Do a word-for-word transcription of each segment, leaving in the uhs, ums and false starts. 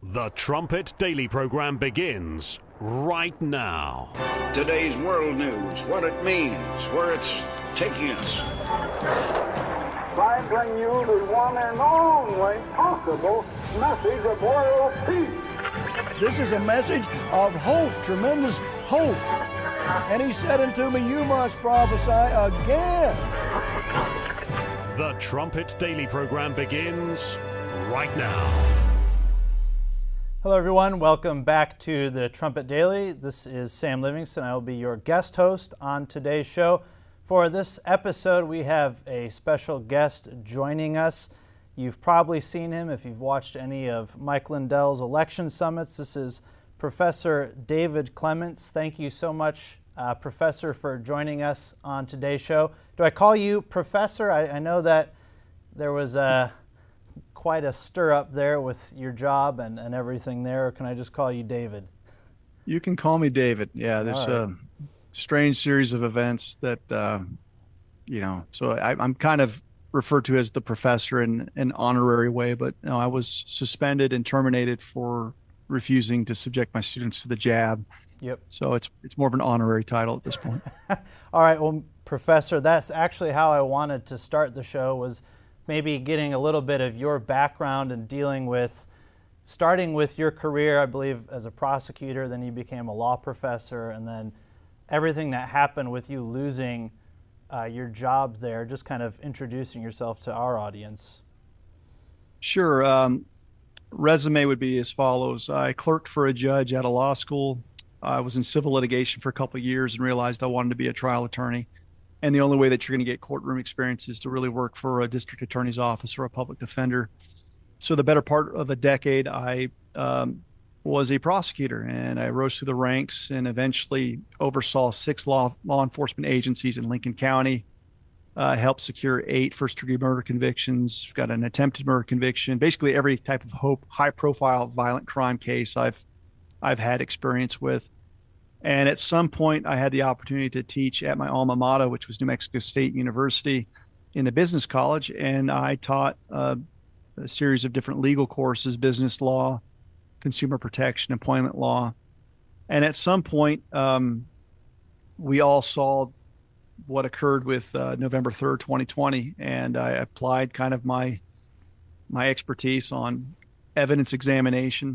The Trumpet Daily program begins right now. Today's world news, what it means, where it's taking us. I bring you the one and only possible message of world peace. This is a message of hope, tremendous hope. And he said unto me, you must prophesy again. The Trumpet Daily program begins right now. Hello everyone, welcome back to the Trumpet Daily. This is Sam Livingston. I will be your guest host on today's show. For this episode, we have a special guest joining us. You've probably seen him if you've watched any of Mike Lindell's election summits. This is Professor David Clements. Thank you so much, uh, Professor, for joining us on today's show. Do I call you Professor? I, I know that there was a quite a stir up there with your job and, and everything there, or can I just call you David? You can call me David. Yeah, there's right. a strange series of events that, uh, you know, so I, I'm kind of referred to as the professor in an honorary way, but you know, I was suspended and terminated for refusing to subject my students to the jab. Yep. So it's it's more of an honorary title at this point. All right, well, Professor, that's actually how I wanted to start the show, was maybe getting a little bit of your background and dealing with, starting with your career, I believe, as a prosecutor, then you became a law professor, and then everything that happened with you losing uh, your job there, just kind of introducing yourself to our audience. Sure. Um, resume would be as follows. I clerked for a judge at a law school. I was in civil litigation for a couple of years and realized I wanted to be a trial attorney. And the only way that you're going to get courtroom experience is to really work for a district attorney's office or a public defender. So the better part of a decade, I um, was a prosecutor, and I rose through the ranks and eventually oversaw six law law enforcement agencies in Lincoln County, uh, helped secure eight first-degree murder convictions, got an attempted murder conviction, basically every type of hope, high-profile violent crime case I've I've had experience with. And at some point, I had the opportunity to teach at my alma mater, which was New Mexico State University, in the business college. And I taught uh, a series of different legal courses: business law, consumer protection, employment law. And at some point, um, we all saw what occurred with uh, November third, twenty twenty. And I applied kind of my my expertise on evidence examination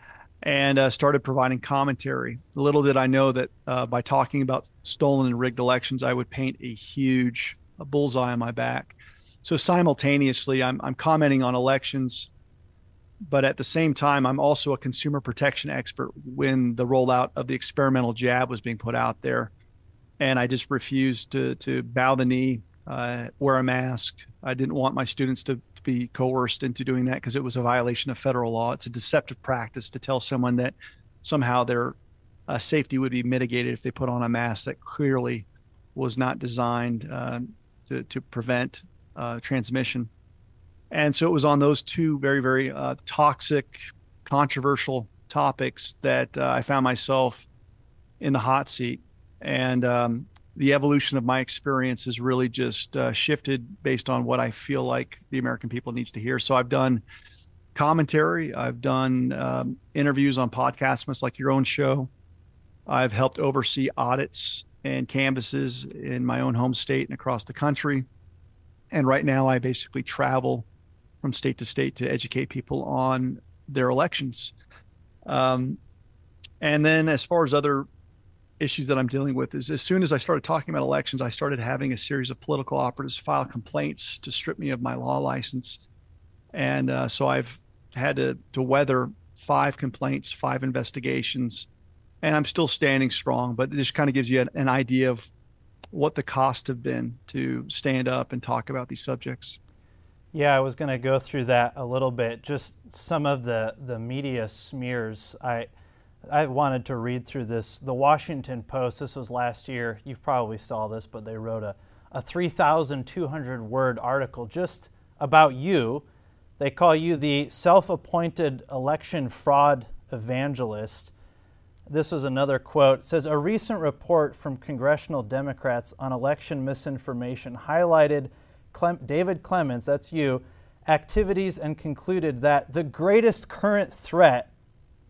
and uh, started providing commentary. Little did I know that uh, by talking about stolen and rigged elections, I would paint a huge a bullseye on my back. So simultaneously, I'm, I'm commenting on elections, but at the same time, I'm also a consumer protection expert when the rollout of the experimental jab was being put out there. And I just refused to, to bow the knee, uh, wear a mask. I didn't want my students to be coerced into doing that because it was a violation of federal law. It's a deceptive practice to tell someone that somehow their uh, safety would be mitigated if they put on a mask that clearly was not designed uh, to, to prevent uh, transmission. And so it was on those two very, very uh, toxic, controversial topics that uh, I found myself in the hot seat. And um, the evolution of my experience has really just uh, shifted based on what I feel like the American people needs to hear. So I've done commentary. I've done um, interviews on podcasts, much like your own show. I've helped oversee audits and canvasses in my own home state and across the country. And right now I basically travel from state to state to educate people on their elections. Um, and then as far as other issues that I'm dealing with is, as soon as I started talking about elections, I started having a series of political operatives file complaints to strip me of my law license. And uh, so I've had to, to weather five complaints, five investigations, and I'm still standing strong, but it just kind of gives you an, an idea of what the cost have been to stand up and talk about these subjects. Yeah, I was going to go through that a little bit, just some of the, the media smears. I I wanted to read through this. The Washington Post, this was last year, you probably saw this, but they wrote a, a three thousand two hundred word article just about you. They call you the self-appointed election fraud evangelist. This was another quote. It says, a recent report from congressional Democrats on election misinformation highlighted Clem- David Clements, that's you, activities and concluded that the greatest current threat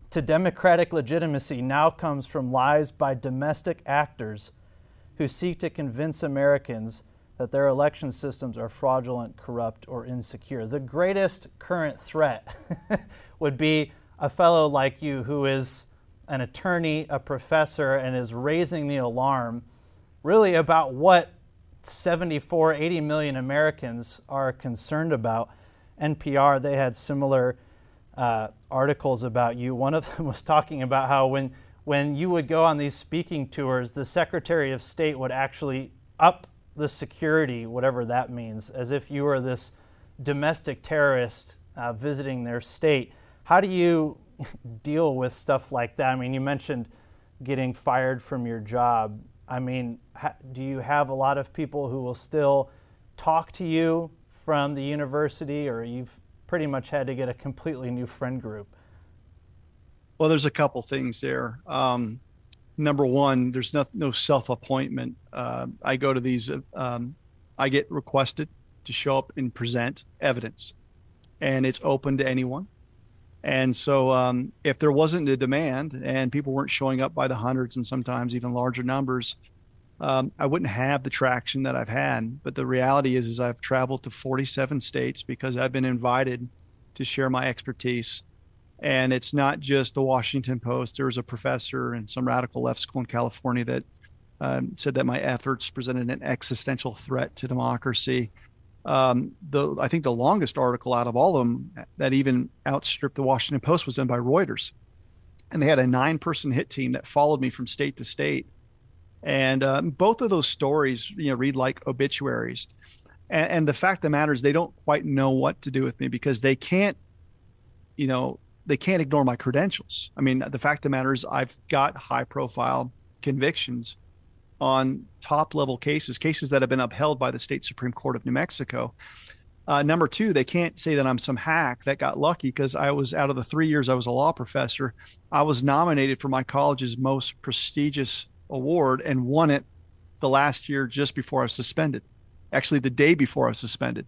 to democratic legitimacy now comes from lies by domestic actors who seek to convince Americans that their election systems are fraudulent, corrupt, or insecure. The greatest current threat would be a fellow like you who is an attorney, a professor, and is raising the alarm really about what seventy-four, eighty million Americans are concerned about. N P R, they had similar uh, articles about you. One of them was talking about how when, when you would go on these speaking tours, the Secretary of State would actually up the security, whatever that means, as if you were this domestic terrorist uh, visiting their state. How do you deal with stuff like that? I mean, you mentioned getting fired from your job. I mean, ha- do you have a lot of people who will still talk to you from the university, or you've pretty much had to get a completely new friend group? Well, there's a couple things there. Um, number one, there's no, no self-appointment. Uh, I go to these, um, I get requested to show up and present evidence, and it's open to anyone. And so um, if there wasn't a demand and people weren't showing up by the hundreds and sometimes even larger numbers, um, I wouldn't have the traction that I've had. But the reality is, is I've traveled to forty-seven states because I've been invited to share my expertise. And it's not just the Washington Post. There was a professor in some radical left school in California that um, said that my efforts presented an existential threat to democracy. Um, the I think the longest article out of all of them that even outstripped the Washington Post was done by Reuters. And they had a nine-person hit team that followed me from state to state. And um, both of those stories, you know, read like obituaries. And, and the fact of the matter is they don't quite know what to do with me because they can't, you know, they can't ignore my credentials. I mean, the fact of the matter is I've got high-profile convictions on top-level cases, cases that have been upheld by the State Supreme Court of New Mexico. Uh, number two, they can't say that I'm some hack that got lucky because I was, out of the three years I was a law professor, I was nominated for my college's most prestigious award and won it the last year just before I was suspended. Actually, the day before I was suspended.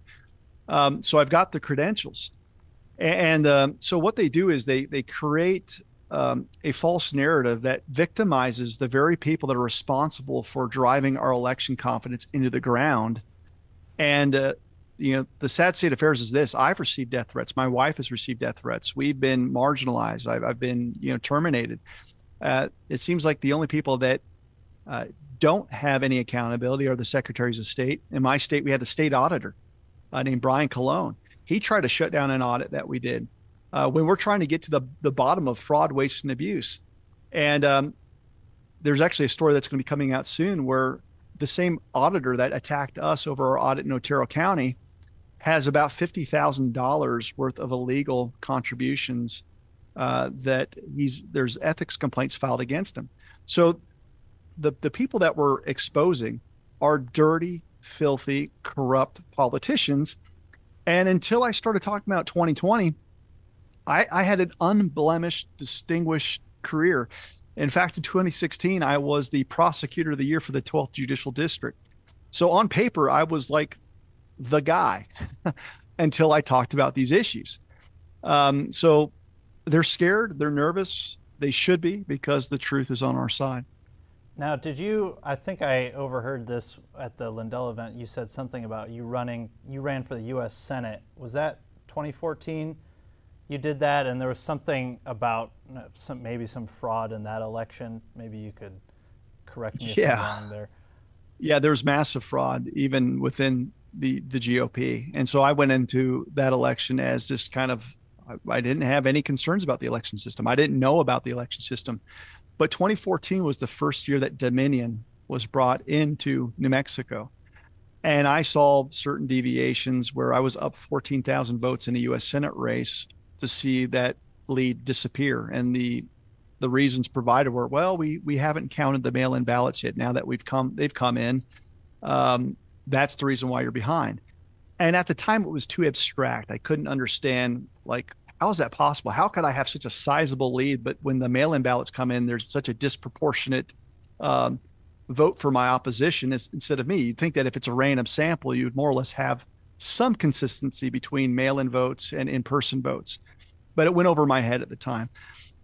Um, so I've got the credentials. And um, so what they do is they they create um, a false narrative that victimizes the very people that are responsible for driving our election confidence into the ground. And uh, you know, the sad state of affairs is this: I've received death threats. My wife has received death threats. We've been marginalized. I've, I've been you know terminated. Uh, it seems like the only people that uh, don't have any accountability are the secretaries of state. In my state, we had the state auditor uh, named Brian Colon. He tried to shut down an audit that we did uh, when we're trying to get to the, the bottom of fraud, waste, and abuse. And um, there's actually a story that's going to be coming out soon where the same auditor that attacked us over our audit in Otero County has about fifty thousand dollars worth of illegal contributions uh, that he's there's ethics complaints filed against him. So the, the people that we're exposing are dirty, filthy, corrupt politicians. And until I started talking about twenty twenty, I, I had an unblemished, distinguished career. In fact, in twenty sixteen, I was the prosecutor of the year for the twelfth Judicial District. So on paper, I was like the guy until I talked about these issues. Um, so they're scared, they're nervous. They should be, because the truth is on our side. Now, did you, I think I overheard this at the Lindell event, you said something about you running, you ran for the U S Senate. Was that twenty fourteen? You did that, and there was something about some, maybe some fraud in that election. Maybe you could correct me if yeah. I'm wrong there. Yeah, there's massive fraud even within the, the G O P. And so I went into that election as just kind of, I, I didn't have any concerns about the election system. I didn't know about the election system. But twenty fourteen was the first year that Dominion was brought into New Mexico. And I saw certain deviations where I was up fourteen thousand votes in a U S Senate race to see that lead disappear. And the the reasons provided were, well, we we haven't counted the mail-in ballots yet. Now that we've come, they've come in. Um, that's the reason why you're behind. And at the time, it was too abstract. I couldn't understand, like, how is that possible? How could I have such a sizable lead, but when the mail-in ballots come in, there's such a disproportionate um, vote for my opposition as, instead of me? You'd think that if it's a random sample, you'd more or less have some consistency between mail-in votes and in-person votes. But it went over my head at the time.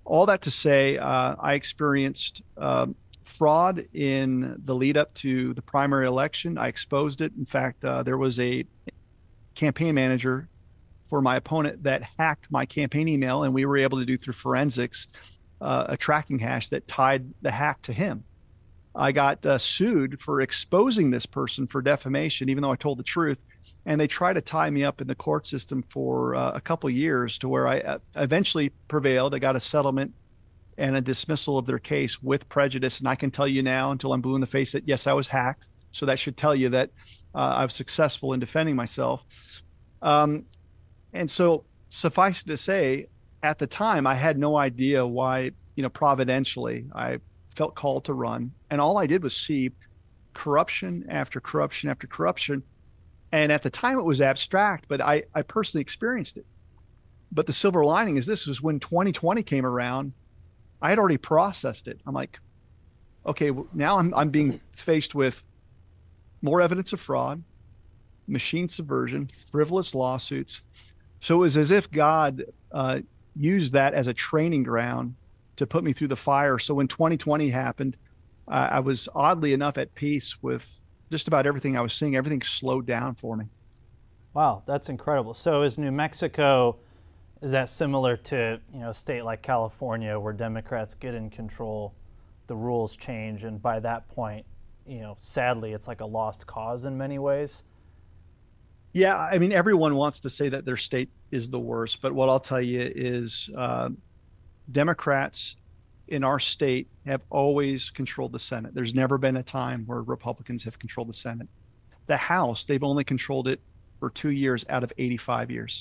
all that to say, uh, I experienced uh, fraud in the lead up to the primary election. I exposed it. In fact, uh, there was a campaign manager for my opponent that hacked my campaign email, and we were able to do through forensics uh, a tracking hash that tied the hack to him. I got uh, sued for exposing this person for defamation, even though I told the truth. And they tried to tie me up in the court system for uh, a couple of years, to where I uh, eventually prevailed. I got a settlement and a dismissal of their case with prejudice. And I can tell you now, until I'm blue in the face, that yes, I was hacked. So that should tell you that uh, I was successful in defending myself. Um, and so suffice to say, at the time, I had no idea why, you know, providentially, I felt called to run. And all I did was see corruption after corruption after corruption. And at the time it was abstract, but I, I personally experienced it. But the silver lining is this: was when twenty twenty came around, I had already processed it. I'm like, okay, well, now I'm, I'm being faced with more evidence of fraud, machine subversion, frivolous lawsuits. So it was as if God uh, used that as a training ground to put me through the fire. So when twenty twenty happened, uh, I was oddly enough at peace with just about everything I was seeing. Everything slowed down for me. Wow, that's incredible. So is New Mexico, is that similar to, you know, a state like California where Democrats get in control, the rules change, and by that point, you know, sadly, it's like a lost cause in many ways? Yeah, I mean, everyone wants to say that their state is the worst, but what I'll tell you is uh, Democrats in our state have always controlled the Senate. There's never been a time where Republicans have controlled the Senate. The House, they've only controlled it for two years out of eighty-five years.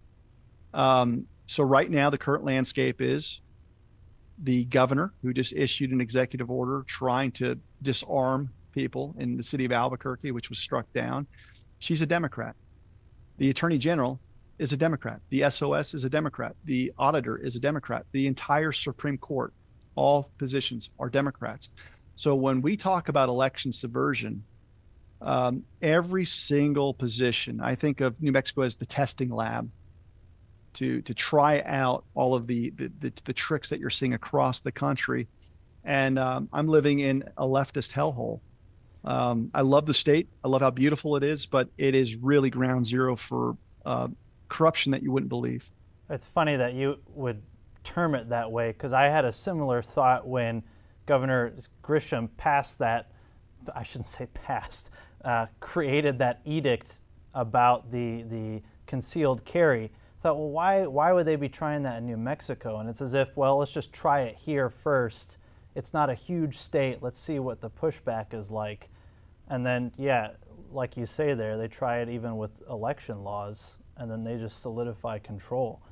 Um, so right now, the current landscape is the governor, who just issued an executive order trying to disarm people in the city of Albuquerque, which was struck down. She's a Democrat. The Attorney General is a Democrat. The S O S is a Democrat. The auditor is a Democrat. The entire Supreme Court, all positions are Democrats. So when we talk about election subversion, um, every single position, I think of New Mexico as the testing lab to to try out all of the the, the, the tricks that you're seeing across the country. And um, I'm living in a leftist hellhole. Um, I love the state. I love how beautiful it is, but it is really ground zero for uh, corruption that you wouldn't believe. It's funny that you would term it that way, because I had a similar thought when Governor Grisham passed that, I shouldn't say passed, uh, created that edict about the the concealed carry. I thought, well, why why would they be trying that in New Mexico? And it's as if, well, let's just try it here first. It's not a huge state. Let's see what the pushback is like. And then, yeah, like you say there, they try it even with election laws, and then they just solidify control.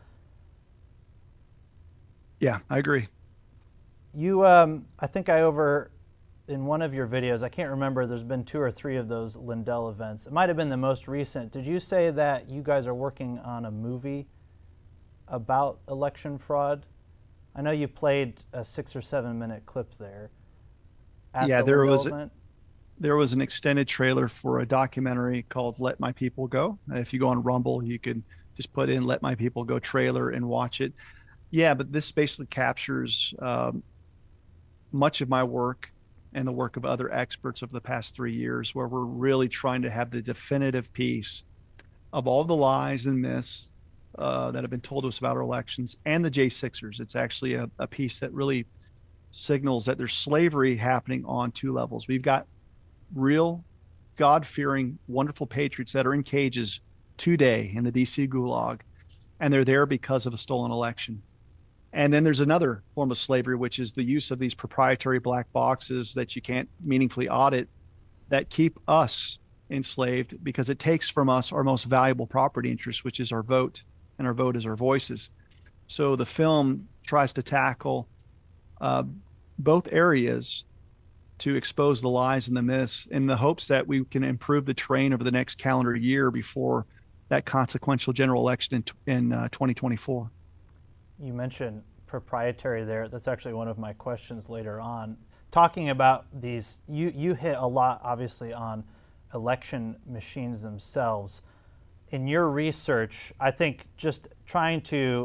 Yeah, I agree. You, um, I think I over, in one of your videos, I can't remember, there's been two or three of those Lindell events. It might have been the most recent. Did you say that you guys are working on a movie about election fraud? I know you played a six or seven minute clip there. At yeah, the there Lindell was event. A, there was an extended trailer for a documentary called "Let My People Go." If you go on Rumble, you can just put in "Let My People Go" trailer and watch it. Yeah, but this basically captures um, much of my work and the work of other experts of the past three years, where we're really trying to have the definitive piece of all the lies and myths Uh, that have been told to us about our elections, and the J sixers. It's actually a, a piece that really signals that there's slavery happening on two levels. We've got real God-fearing, wonderful patriots that are in cages today in the D C gulag, and they're there because of a stolen election. And then there's another form of slavery, which is the use of these proprietary black boxes that you can't meaningfully audit, that keep us enslaved because it takes from us our most valuable property interest, which is our vote. And our vote is our voices. So the film tries to tackle uh, both areas to expose the lies and the myths, in the hopes that we can improve the terrain over the next calendar year before that consequential general election in, in uh, twenty twenty-four. You mentioned proprietary there. That's actually one of my questions later on. Talking about these, you, you hit a lot, obviously, on election machines themselves. In your research, I think just trying to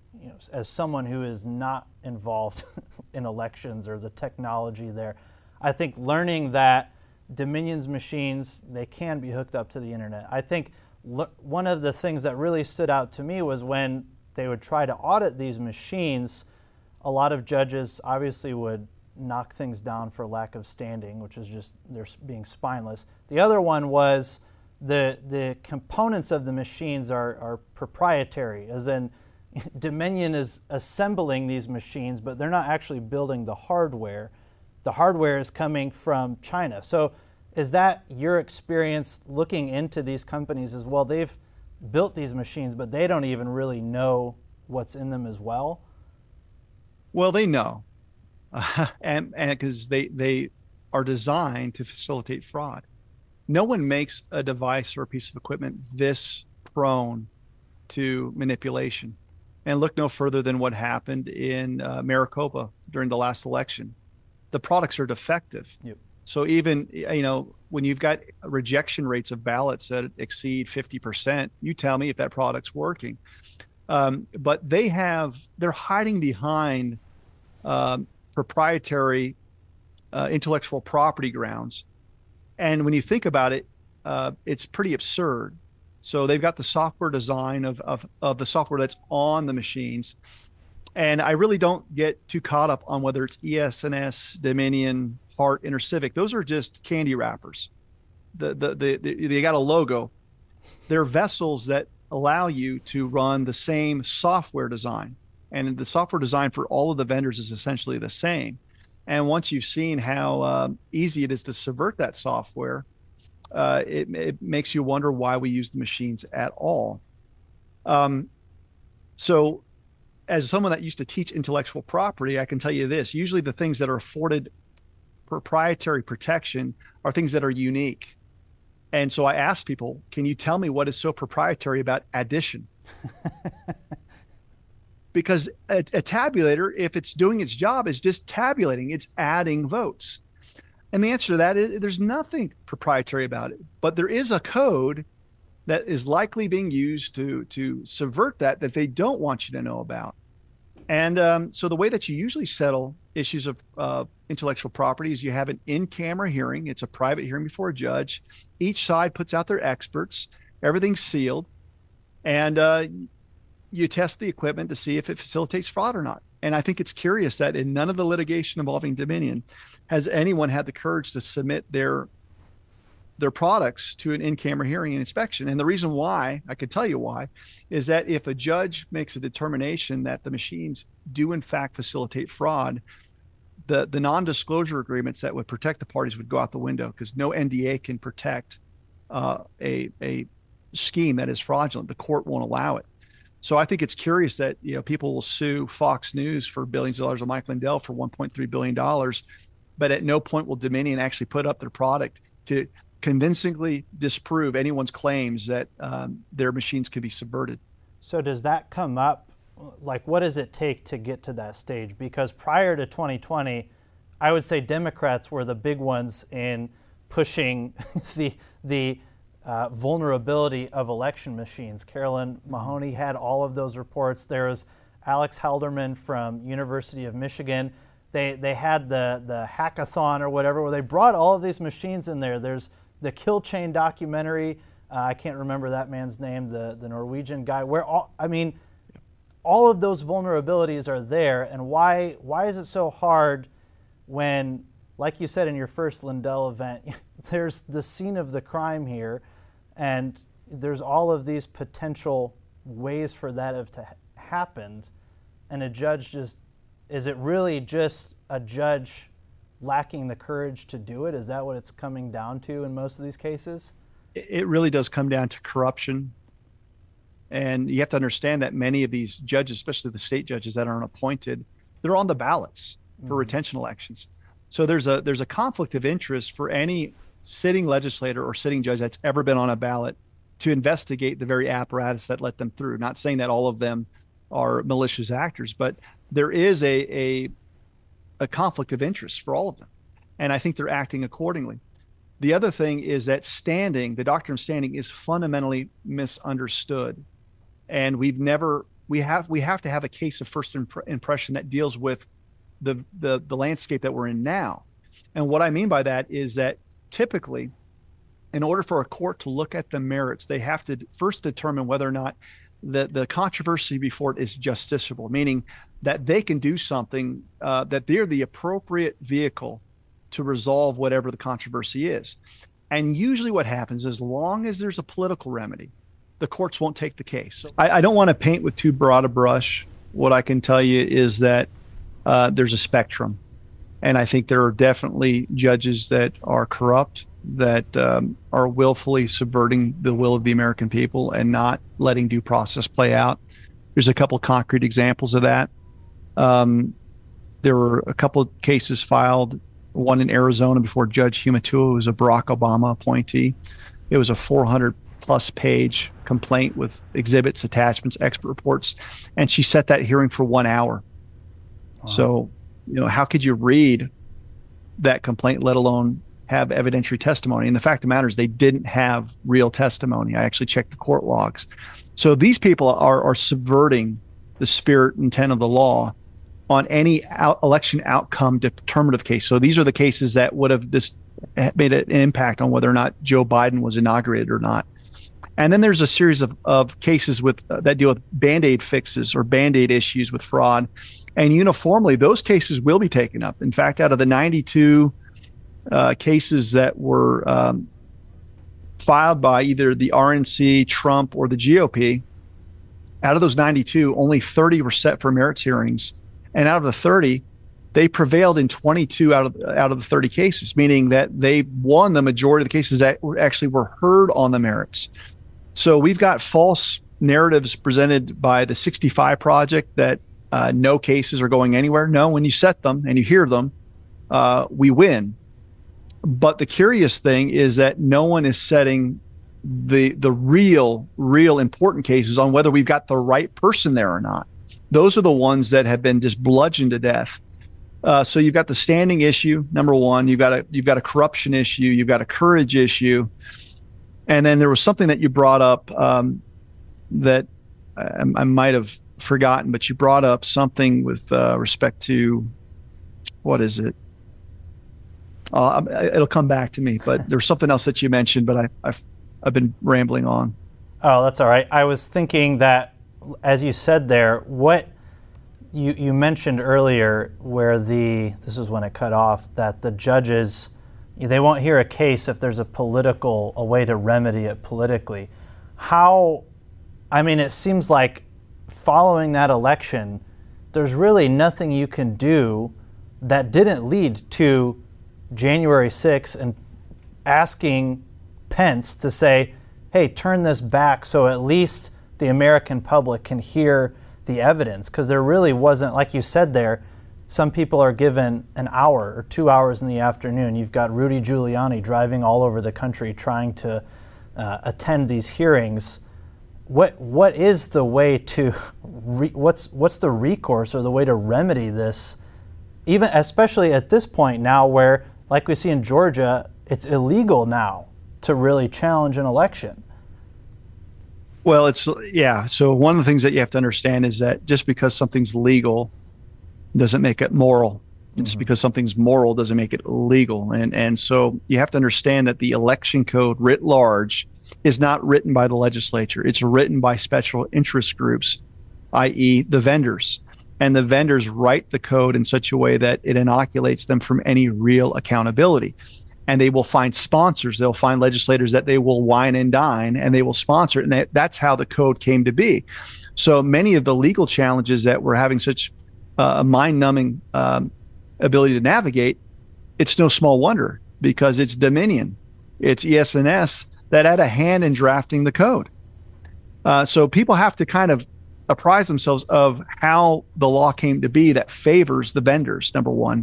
you know, as someone who is not involved in elections or the technology there, I think learning that Dominion's machines, they can be hooked up to the internet. I think l- one of the things that really stood out to me was when they would try to audit these machines, a lot of judges obviously would knock things down for lack of standing, which is just they're being spineless. The other one was the the components of the machines are, are proprietary, as in Dominion is assembling these machines, but they're not actually building the hardware. The hardware is coming from China. So is that your experience looking into these companies as well? They've built these machines, but they don't even really know what's in them as well? Well, they know. Uh, and because they, they are designed to facilitate fraud. No one makes a device or a piece of equipment this prone to manipulation. And look no further than what happened in uh, Maricopa during the last election. The products are defective. Yep. So even, you know, when you've got rejection rates of ballots that exceed fifty percent, you tell me if that product's working. Um, but they have, they're hiding behind um, proprietary uh, intellectual property grounds. And when you think about it, uh, it's pretty absurd. So they've got the software design of, of, of the software that's on the machines. And I really don't get too caught up on whether it's E S N S, Dominion, Hart, InterCivic. Those are just candy wrappers. The, the, the, the, they got a logo. They're vessels that allow you to run the same software design. And the software design for all of the vendors is essentially the same. And once you've seen how uh, easy it is to subvert that software, uh, it, it makes you wonder why we use the machines at all. Um, so as someone that used to teach intellectual property, I can tell you this, usually the things that are afforded proprietary protection are things that are unique. And so I ask people, can you tell me what is so proprietary about addition? Because a, a tabulator, if it's doing its job, is just tabulating, it's adding votes. And the answer to that is there's nothing proprietary about it, but there is a code that is likely being used to, to subvert that, that they don't want you to know about. And um, so the way that you usually settle issues of uh, intellectual property is you have an in-camera hearing. It's a private hearing before a judge. Each side puts out their experts. Everything's sealed. And uh, you test the equipment to see if it facilitates fraud or not. And I think it's curious that in none of the litigation involving Dominion has anyone had the courage to submit their their products to an in-camera hearing and inspection. And the reason why, I could tell you why, is that if a judge makes a determination that the machines do in fact facilitate fraud, the, the non-disclosure agreements that would protect the parties would go out the window, because no N D A can protect uh, a, a scheme that is fraudulent. The court won't allow it. So I think it's curious that, you know, people will sue Fox News for billions of dollars or Mike Lindell for one point three billion dollars, but at no point will Dominion actually put up their product to convincingly disprove anyone's claims that um, their machines could be subverted. So does that come up? Like, what does it take to get to that stage? Because prior to twenty twenty, I would say Democrats were the big ones in pushing the the uh, vulnerability of election machines. Carolyn Mahoney had all of those reports. There was Alex Halderman from University of Michigan. They they had the the hackathon or whatever, where they brought all of these machines in there. There's the Kill Chain documentary. Uh, I can't remember that man's name, the the Norwegian guy. Where all I mean, all of those vulnerabilities are there. And why why is it so hard when, like you said in your first Lindell event, there's the scene of the crime here, and there's all of these potential ways for that have to ha- happened, and a judge just, is it really just a judge lacking the courage to do it? Is that what it's coming down to in most of these cases? It really does come down to corruption. And you have to understand that many of these judges, especially the state judges that aren't appointed, they're on the ballots for mm-hmm. retention elections. So there's a there's a conflict of interest for any sitting legislator or sitting judge that's ever been on a ballot to investigate the very apparatus that let them through. Not saying that all of them are malicious actors, but there is a a, a conflict of interest for all of them. And I think they're acting accordingly. The other thing is that standing, the doctrine of standing, is fundamentally misunderstood. And we've never we have we have to have a case of first imp- impression that deals with the, the the landscape that we're in now. And what I mean by that is that typically, in order for a court to look at the merits, they have to first determine whether or not the, the controversy before it is justiciable, meaning that they can do something, uh, that they're the appropriate vehicle to resolve whatever the controversy is. And usually what happens, as long as there's a political remedy, the courts won't take the case. I, I don't want to paint with too broad a brush. What I can tell you is that uh, there's a spectrum. And I think there are definitely judges that are corrupt, that um, are willfully subverting the will of the American people and not letting due process play out. There's a couple concrete examples of that. Um, there were a couple of cases filed, one in Arizona before Judge Humatua, who was a Barack Obama appointee. It was a four hundred plus page complaint with exhibits, attachments, expert reports, and she set that hearing for one hour. Wow. So, you know, how could you read that complaint, let alone have evidentiary testimony? And the fact of the matter is they didn't have real testimony. I actually checked the court logs. So these people are, are subverting the spirit and intent of the law on any out election outcome determinative case. So these are the cases that would have just made an impact on whether or not Joe Biden was inaugurated or not. And then there's a series of, of cases with uh, that deal with Band-Aid fixes or Band-Aid issues with fraud. And uniformly, those cases will be taken up. In fact, out of the ninety-two uh, cases that were um, filed by either the R N C, Trump, or the G O P, out of those ninety-two, only thirty were set for merits hearings. And out of the thirty, they prevailed in twenty-two out of out of the thirty cases, meaning that they won the majority of the cases that were actually were heard on the merits. So we've got false narratives presented by the sixty-five Project that uh, no cases are going anywhere. No, when you set them and you hear them, uh, we win. But the curious thing is that no one is setting the the real, real important cases on whether we've got the right person there or not. Those are the ones that have been just bludgeoned to death. Uh, so you've got the standing issue, number one. You've got a you've got a corruption issue. You've got a courage issue. And then there was something that you brought up um, that I, I might have forgotten, but you brought up something with uh, respect to, what is it? Uh, it'll come back to me, but there was something else that you mentioned, but I, I've, I've been rambling on. Oh, that's all right. I was thinking that, as you said there, what you, you mentioned earlier where the, this is when it cut off, that the judges, they won't hear a case if there's a political, a way to remedy it politically. How, I mean, it seems like following that election, there's really nothing you can do that didn't lead to January sixth and asking Pence to say, hey, turn this back so at least the American public can hear the evidence. Because there really wasn't, like you said there, some people are given an hour or two hours in the afternoon. You've got Rudy Giuliani driving all over the country trying to uh, attend these hearings. What what is the way to re, what's what's the recourse or the way to remedy this, even especially at this point now where, like we see in Georgia, it's illegal now to really challenge an election? Well, it's yeah. So one of the things that you have to understand is that just because something's legal doesn't make it moral. Mm-hmm. Just because something's moral doesn't make it legal. And and so you have to understand that the election code writ large is not written by the legislature. It's written by special interest groups, that is the vendors. And the vendors write the code in such a way that it inoculates them from any real accountability. And they will find sponsors. They'll find legislators that they will wine and dine, and they will sponsor it. And that, that's how the code came to be. So many of the legal challenges that we're having such uh, a mind-numbing um, ability to navigate, it's no small wonder, because it's Dominion, it's E S N S that had a hand in drafting the code. Uh, so people have to kind of apprise themselves of how the law came to be that favors the vendors, number one.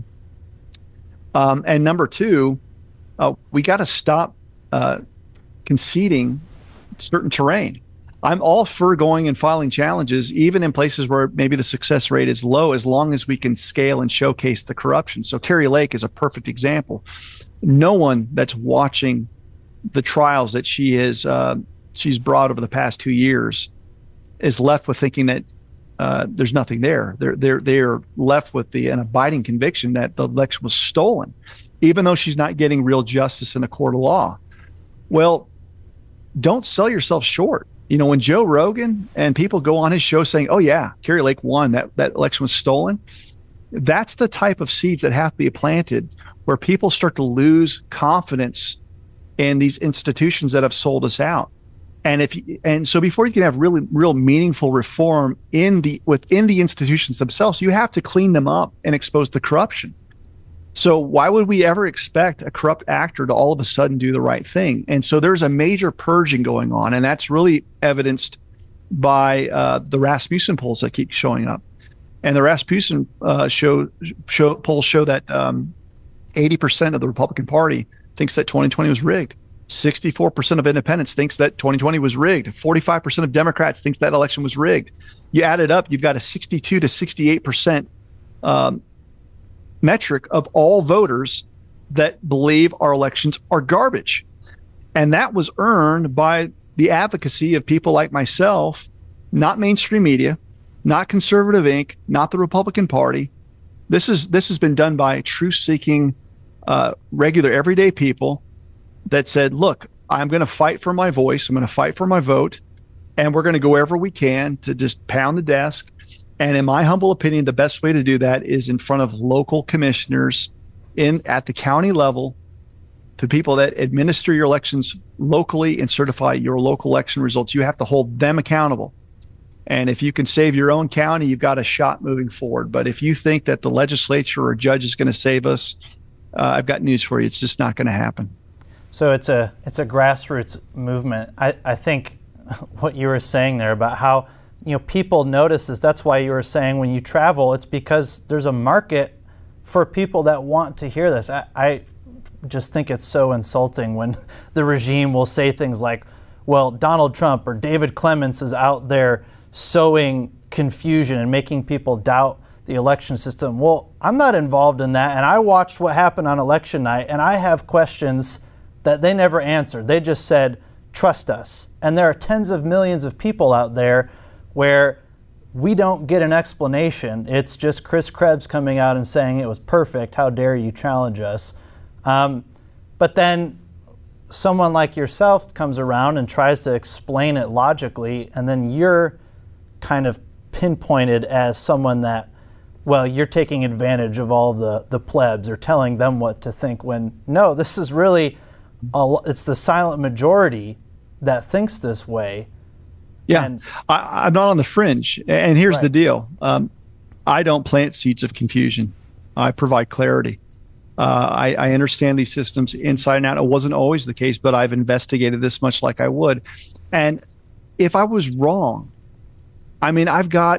Um, and number two, uh, we got to stop uh, conceding certain terrain. I'm all for going and filing challenges, even in places where maybe the success rate is low, as long as we can scale and showcase the corruption. So Kari Lake is a perfect example. No one that's watching the trials that she is uh, she's brought over the past two years is left with thinking that uh, there's nothing there. They're they're they're left with the an abiding conviction that the election was stolen, even though she's not getting real justice in a court of law. Well, don't sell yourself short. You know, when Joe Rogan and people go on his show saying, "Oh yeah, Kari Lake won, that that election was stolen," that's the type of seeds that have to be planted, where people start to lose confidence in these institutions that have sold us out. And if and so before you can have really real meaningful reform in the within the institutions themselves, you have to clean them up and expose the corruption. So why would we ever expect a corrupt actor to all of a sudden do the right thing? And so there's a major purging going on, and that's really evidenced by uh, the Rasmussen polls that keep showing up. And the Rasmussen uh, show, show polls show that um, eighty percent of the Republican Party thinks that twenty twenty was rigged. sixty-four percent of independents thinks that twenty twenty was rigged. forty-five percent of Democrats thinks that election was rigged. You add it up, you've got a sixty-two to sixty-eight percent um, metric of all voters that believe our elections are garbage. And that was earned by the advocacy of people like myself, not mainstream media, not Conservative Incorporated, not the Republican Party. This is this has been done by truth-seeking, uh, regular, everyday people that said, look, I'm going to fight for my voice. I'm going to fight for my vote. And we're going to go wherever we can to just pound the desk. And in my humble opinion, the best way to do that is in front of local commissioners in at the county level, to people that administer your elections locally and certify your local election results. You have to hold them accountable. And if you can save your own county, you've got a shot moving forward. But if you think that the legislature or a judge is going to save us, uh, I've got news for you. It's just not going to happen. So it's a it's a grassroots movement. I, I think what you were saying there about how, you know, people notice this. That's why you were saying when you travel, it's because there's a market for people that want to hear this. I, I just think it's so insulting when the regime will say things like, well, Donald Trump or David Clements is out there sowing confusion and making people doubt the election system. Well, I'm not involved in that, and I watched what happened on election night, and I have questions that they never answered. They just said, trust us. And there are tens of millions of people out there where we don't get an explanation. It's just Chris Krebs coming out and saying it was perfect. How dare you challenge us? Um, but then someone like yourself comes around and tries to explain it logically, and then you're kind of pinpointed as someone that, well, you're taking advantage of all the, the plebs or telling them what to think, when no, this is really, a, it's the silent majority that thinks this way. Yeah, and, I, I'm not on the fringe. And here's right. the deal. Um, I don't plant seeds of confusion. I provide clarity. Uh, I, I understand these systems inside and out. It wasn't always the case, but I've investigated this much like I would. And if I was wrong, I mean, I've got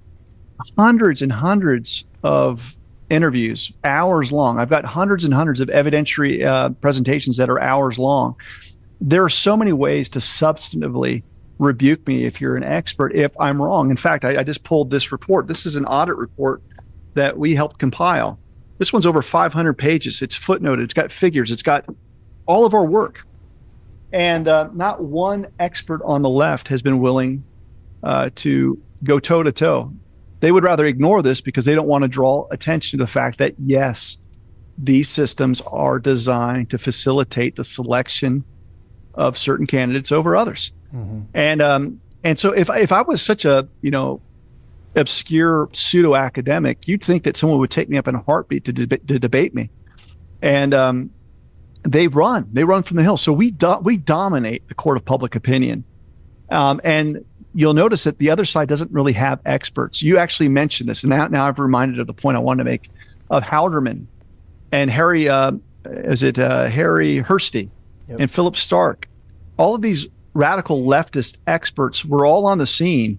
hundreds and hundreds of interviews, hours long. I've got hundreds and hundreds of evidentiary uh, presentations that are hours long. There are so many ways to substantively rebuke me if you're an expert, if I'm wrong. In fact, I, I just pulled this report. This is an audit report that we helped compile. This one's over five hundred pages. It's footnoted. It's got figures. It's got all of our work. And uh, not one expert on the left has been willing uh, to go toe to toe. They would rather ignore this because they don't want to draw attention to the fact that, yes, these systems are designed to facilitate the selection of certain candidates over others. Mm-hmm. And um, and so if if I was such a, you know, obscure pseudo academic, you'd think that someone would take me up in a heartbeat to, deb- to debate me. And um, they run, they run from the hill. So we do- we dominate the court of public opinion. Um, and you'll notice that the other side doesn't really have experts. You actually mentioned this, and now, now I've reminded of the point I wanted to make of Halderman and Harry, uh, is it uh, Harry Hursty yep. and Philip Stark. All of these radical leftist experts were all on the scene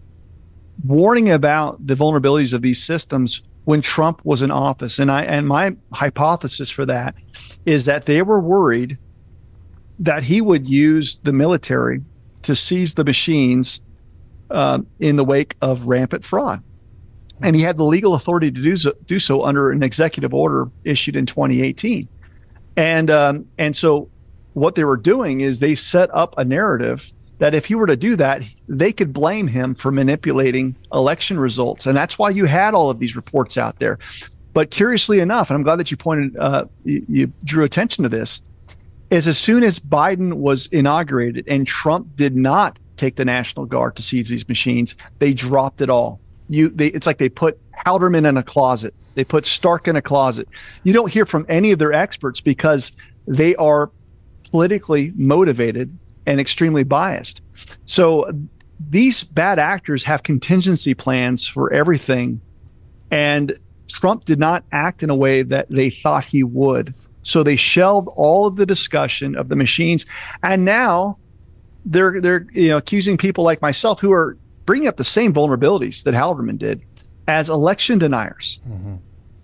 warning about the vulnerabilities of these systems when Trump was in office. And I and my hypothesis for that is that they were worried that he would use the military to seize the machines um, in the wake of rampant fraud. And he had the legal authority to do so, do so under an executive order issued in twenty eighteen. And um, and so what they were doing is they set up a narrative that if he were to do that, they could blame him for manipulating election results. And that's why you had all of these reports out there. But curiously enough, and I'm glad that you pointed, uh, you, you drew attention to this, is as soon as Biden was inaugurated and Trump did not take the National Guard to seize these machines, they dropped it all. You, they, it's like they put Halderman in a closet. They put Stark in a closet. You don't hear from any of their experts because they are politically motivated and extremely biased. So these bad actors have contingency plans for everything. And Trump did not act in a way that they thought he would. So they shelved all of the discussion of the machines. And now they're, they're you know, accusing people like myself who are bringing up the same vulnerabilities that Halderman did as election deniers. Mm-hmm.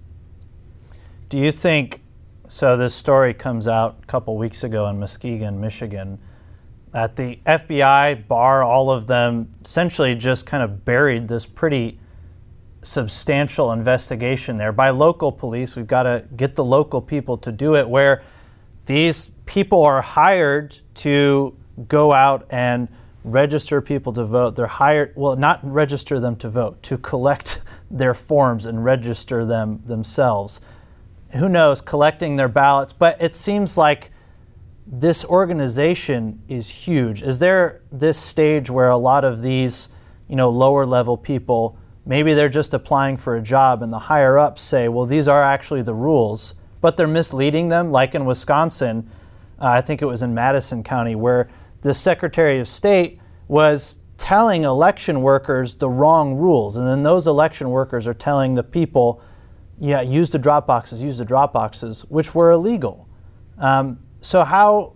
Do you think, so this story comes out a couple weeks ago in Muskegon, Michigan, that the F B I, Barr, all of them essentially just kind of buried this pretty substantial investigation there by local police. We've got to get the local people to do it, where these people are hired to go out and register people to vote. They're hired, well, not register them to vote, to collect their forms and register them themselves. Who knows, collecting their ballots. But it seems like this organization is huge. Is there this stage where a lot of these, you know, lower level people, maybe they're just applying for a job and the higher ups say, well, these are actually the rules, but they're misleading them, like in Wisconsin, uh, I think it was in Madison County, where the Secretary of State was telling election workers the wrong rules. And then those election workers are telling the people, yeah, use the drop boxes, use the drop boxes, which were illegal. Um, so how,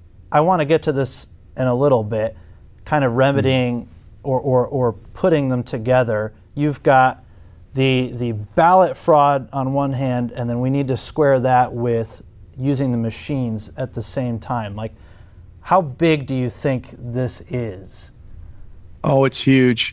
I want to get to this in a little bit, kind of remedying or, or, or putting them together. You've got the, the ballot fraud on one hand, and then we need to square that with using the machines at the same time. Like, how big do you think this is? Oh, it's huge.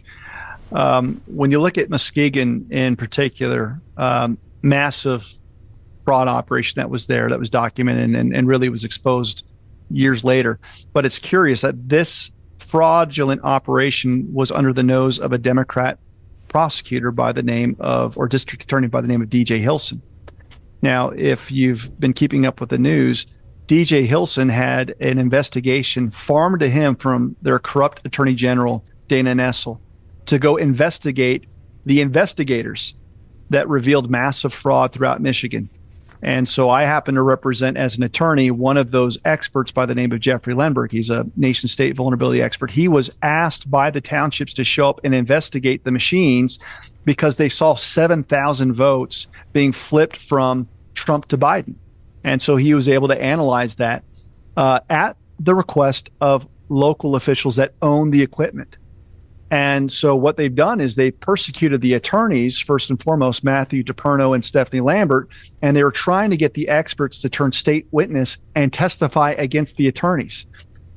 Um, when you look at Muskegon in particular, um, massive fraud operation that was there, that was documented and, and really was exposed years later. But it's curious that this fraudulent operation was under the nose of a Democrat prosecutor by the name of, or district attorney by the name of D J Hilson. Now, if you've been keeping up with the news, D J Hilson had an investigation farmed to him from their corrupt attorney general, Dana Nessel, to go investigate the investigators that revealed massive fraud throughout Michigan. And so I happen to represent, as an attorney, one of those experts by the name of Jeffrey Lenberg. He's a nation state vulnerability expert. He was asked by the townships to show up and investigate the machines because they saw seven thousand votes being flipped from Trump to Biden. And so he was able to analyze that uh, at the request of local officials that own the equipment. And so what they've done is they've persecuted the attorneys, first and foremost, Matthew DePerno and Stephanie Lambert, and they were trying to get the experts to turn state witness and testify against the attorneys.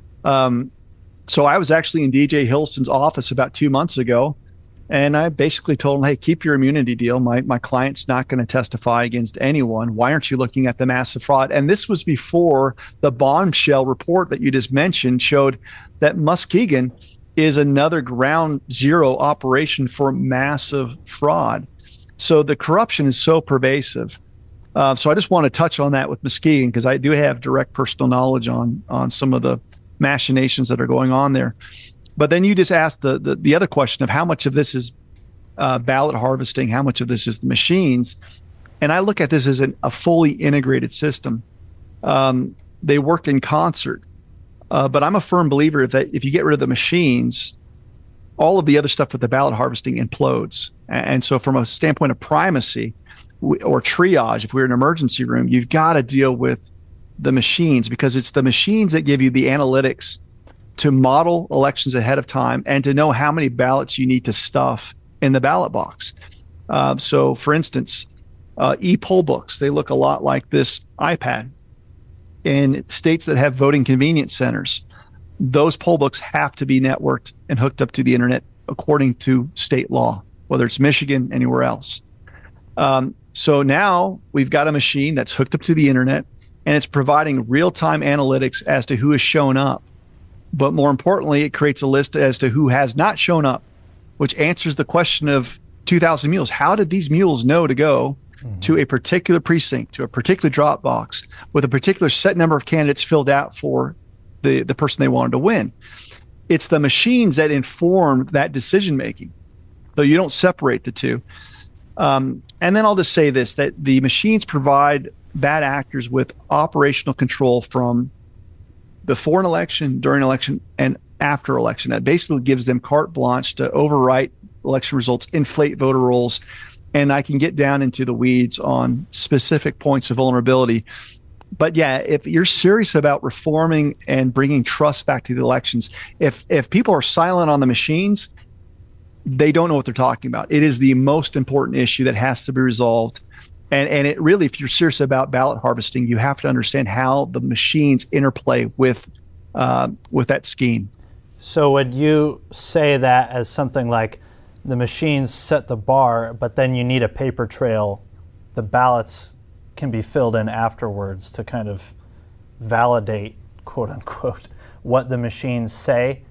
Um, so I was actually in D J Hilson's office about two months ago, and I basically told him, hey, keep your immunity deal. My, my client's not going to testify against anyone. Why aren't you looking at the massive fraud? And this was before the bombshell report that you just mentioned showed that Muskegon is another ground zero operation for massive fraud. So the corruption is so pervasive. Uh, so I just want to touch on that with Muskegon because I do have direct personal knowledge on on some of the machinations that are going on there. But then you just asked the the, the other question of how much of this is uh, ballot harvesting, how much of this is the machines. And I look at this as an, a fully integrated system. Um, they work in concert. Uh, but I'm a firm believer that if you get rid of the machines, all of the other stuff with the ballot harvesting implodes. And so from a standpoint of primacy or triage, if we're in an emergency room, you've got to deal with the machines because it's the machines that give you the analytics to model elections ahead of time and to know how many ballots you need to stuff in the ballot box. Uh, so, for instance, uh, e-poll books, they look a lot like this iPad. In states that have voting convenience centers, those poll books have to be networked and hooked up to the internet according to state law, whether it's Michigan, anywhere else. Um, so now we've got a machine that's hooked up to the internet and it's providing real-time analytics as to who has shown up But more importantly, it creates a list as to who has not shown up, which answers the question of two thousand mules. How did these mules know to go mm-hmm. to a particular precinct, to a particular drop box with a particular set number of candidates filled out for the, the person they wanted to win? It's the machines that inform that decision making. So you don't separate the two. Um, and then I'll just say this, that the machines provide bad actors with operational control from before an election, during election, and after election. That basically gives them carte blanche to overwrite election results, inflate voter rolls, and I can get down into the weeds on specific points of vulnerability. But yeah, if you're serious about reforming and bringing trust back to the elections, if if people are silent on the machines, they don't know what they're talking about. It is the most important issue that has to be resolved. And and it really, if you're serious about ballot harvesting, you have to understand how the machines interplay with uh, with that scheme. So would you say that as something like the machines set the bar, but then you need a paper trail, the ballots can be filled in afterwards to kind of validate, quote unquote, what the machines say?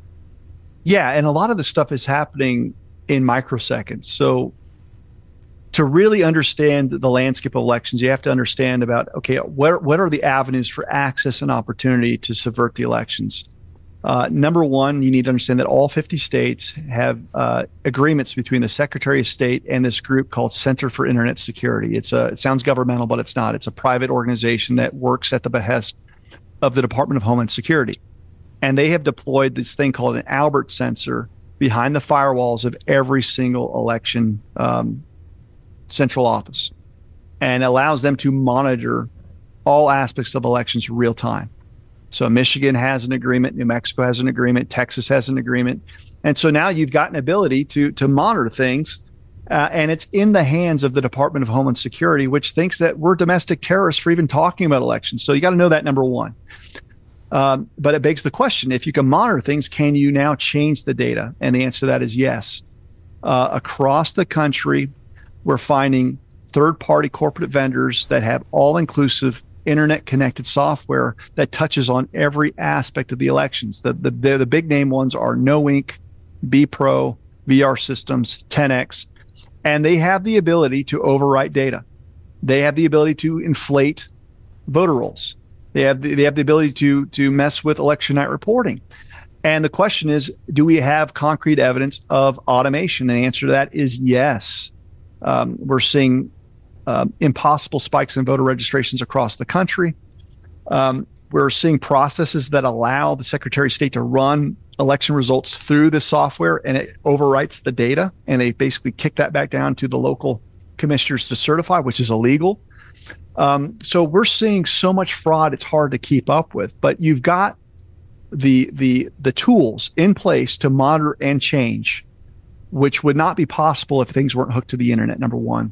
Yeah, and a lot of the stuff is happening in microseconds. So to really understand the landscape of elections, you have to understand about, okay, what, what are the avenues for access and opportunity to subvert the elections? Uh, number one, you need to understand that all fifty states have uh, agreements between the Secretary of State and this group called Center for Internet Security. It's a, it sounds governmental, but it's not. It's a private organization that works at the behest of the Department of Homeland Security. And they have deployed this thing called an Albert sensor behind the firewalls of every single election um, central office, and allows them to monitor all aspects of elections real time. So Michigan has an agreement, New Mexico has an agreement, Texas has an agreement. And so now you've got an ability to, to monitor things, uh, and it's in the hands of the Department of Homeland Security, which thinks that we're domestic terrorists for even talking about elections. So you got to know that, number one. Um, but it begs the question, if you can monitor things, can you now change the data? And the answer to that is yes. Uh, across the country, we're finding third-party corporate vendors that have all-inclusive internet-connected software that touches on every aspect of the elections. The, the, the big name ones are KnowInk, B-Pro, V R Systems, ten X, and they have the ability to overwrite data. They have the ability to inflate voter rolls. They have the, they have the ability to to mess with election night reporting. And the question is, do we have concrete evidence of automation? And the answer to that is yes. Um, we're seeing um, impossible spikes in voter registrations across the country. Um, we're seeing processes that allow the Secretary of State to run election results through the software, and it overwrites the data, and they basically kick that back down to the local commissioners to certify, which is illegal. Um, so we're seeing so much fraud, it's hard to keep up with. But you've got the the the tools in place to monitor and change, which would not be possible if things weren't hooked to the internet, number one.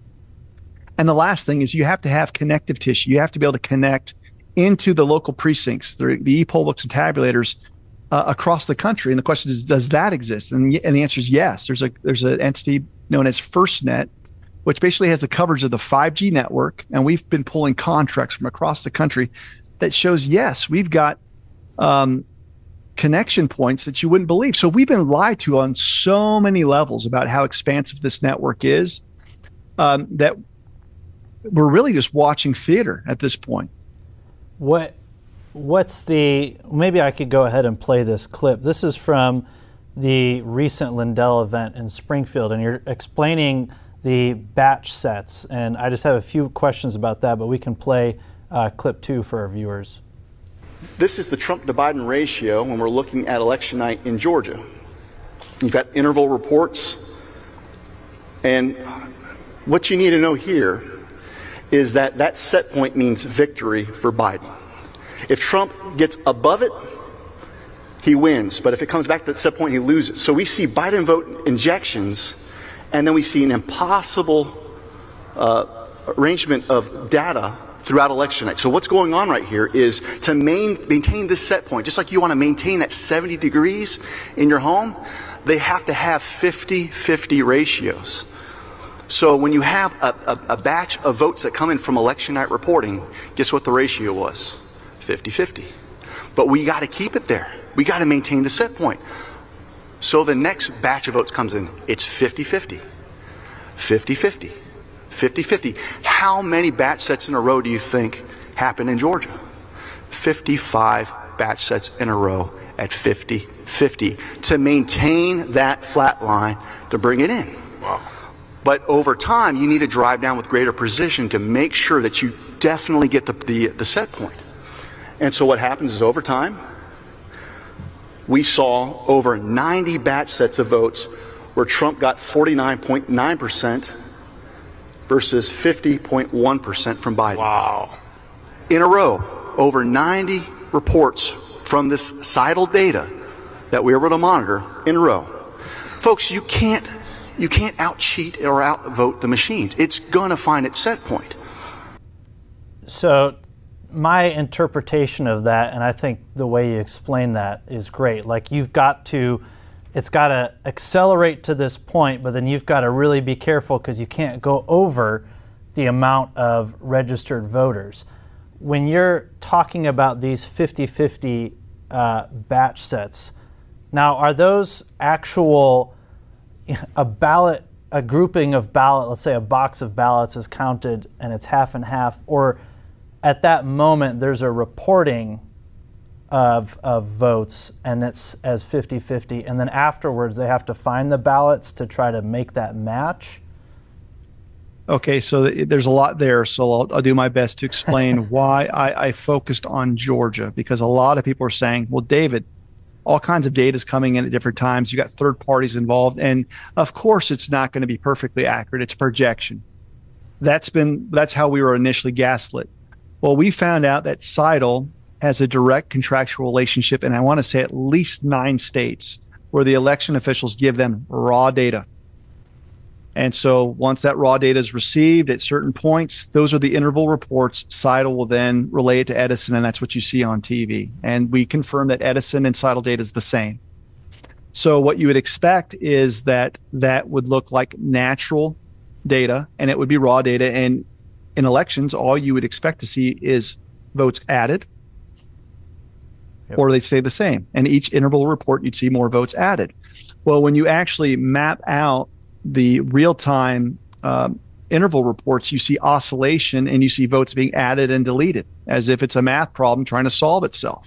And the last thing is you have to have connective tissue. You have to be able to connect into the local precincts, the, the e-poll books and tabulators uh, across the country. And the question is, does that exist? And, and the answer is yes. There's a there's an entity known as FirstNet, which basically has the coverage of the five G network. And we've been pulling contracts from across the country that shows, yes, we've got um, connection points that you wouldn't believe. So we've been lied to on so many levels about how expansive this network is, um, that we're really just watching theater at this point. What, what's the, maybe I could go ahead and play this clip. This is from the recent Lindell event in Springfield, and you're explaining the batch sets. And I just have a few questions about that, but we can play uh, clip two for our viewers. This is the Trump to Biden ratio when we're looking at election night in Georgia. You've got interval reports. And what you need to know here is that that set point means victory for Biden. If Trump gets above it, he wins. But if it comes back to that set point, he loses. So we see Biden vote injections, and then we see an impossible uh, arrangement of data throughout election night. So what's going on right here is to main, maintain this set point, just like you want to maintain that seventy degrees in your home, they have to have fifty fifty ratios. So when you have a, a, a batch of votes that come in from election night reporting, guess what the ratio was? fifty fifty. But we got to keep it there. We got to maintain the set point. So the next batch of votes comes in. It's fifty-fifty, fifty-fifty, fifty-fifty. How many batch sets in a row do you think happen in Georgia? fifty-five batch sets in a row at fifty-fifty to maintain that flat line to bring it in. Wow. But over time, you need to drive down with greater precision to make sure that you definitely get the, the, the set point. And so what happens is over time, we saw over ninety batch sets of votes where Trump got forty-nine point nine percent versus fifty point one percent from Biden. Wow. In a row, over ninety reports from this Seidel data that we were able to monitor in a row. Folks, you can't you can't out-cheat or out-vote the machines. It's going to find its set point. So my interpretation of that, and I think the way you explain that is great. Like you've got to, it's got to accelerate to this point, but then you've got to really be careful because you can't go over the amount of registered voters. When you're talking about these fifty-fifty uh, batch sets, now are those actual, a ballot, a grouping of ballot, let's say a box of ballots is counted and it's half and half, or at that moment there's a reporting of of votes and it's as fifty-fifty, and then afterwards they have to find the ballots to try to make that match? Okay, so there's a lot there, so I'll, I'll do my best to explain why I, I focused on Georgia, because a lot of people are saying, well, David, all kinds of data is coming in at different times. You got third parties involved, and of course it's not going to be perfectly accurate. It's projection. That's been that's how we were initially gaslit. Well, we found out that Seidel has a direct contractual relationship, and I want to say at least nine states where the election officials give them raw data. And so once that raw data is received at certain points, those are the interval reports. Seidel will then relay it to Edison, and that's what you see on T V. And we confirm that Edison and Seidel data is the same. So what you would expect is that that would look like natural data, and it would be raw data. And in elections, all you would expect to see is votes added, yep, or they stay the same. And each interval report, you'd see more votes added. Well, when you actually map out the real-time um, interval reports, you see oscillation and you see votes being added and deleted as if it's a math problem trying to solve itself.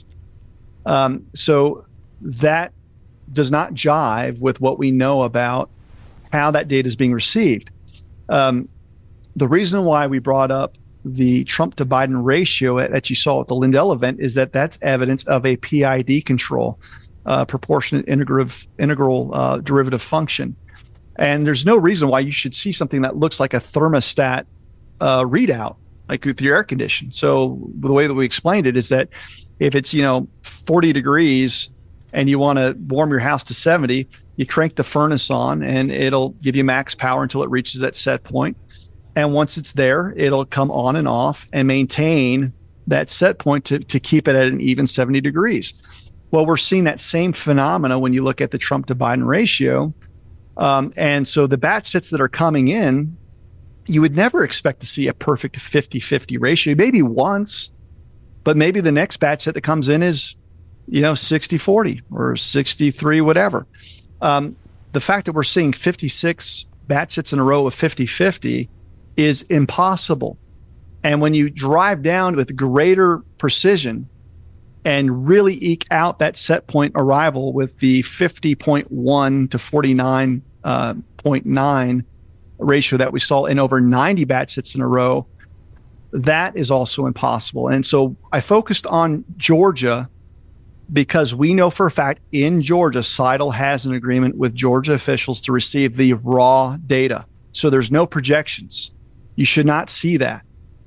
Um, so that does not jive with what we know about how that data is being received. Um, the reason why we brought up the Trump to Biden ratio that you saw at the Lindell event is that that's evidence of a P I D control, uh, proportionate integral, integral uh, derivative function. And there's no reason why you should see something that looks like a thermostat uh, readout, like with your air condition. So the way that we explained it is that if it's, you know, forty degrees and you want to warm your house to seventy, you crank the furnace on and it'll give you max power until it reaches that set point. And once it's there, it'll come on and off and maintain that set point to, to keep it at an even seventy degrees. Well, we're seeing that same phenomena when you look at the Trump to Biden ratio. Um, and so the batch sets that are coming in, you would never expect to see a perfect fifty-fifty ratio, maybe once, but maybe the next batch set that comes in is, you know, sixty forty or sixty-three, whatever. Um, the fact that we're seeing fifty-six batch sets in a row of fifty-fifty is impossible. And when you drive down with greater precision and really eke out that set point arrival with the fifty point one to forty-nine point nine uh, ratio that we saw in over ninety batch sets in a row, that is also impossible. And so I focused on Georgia because we know for a fact in Georgia, Seidel has an agreement with Georgia officials to receive the raw data. So there's no projections. You should not see that.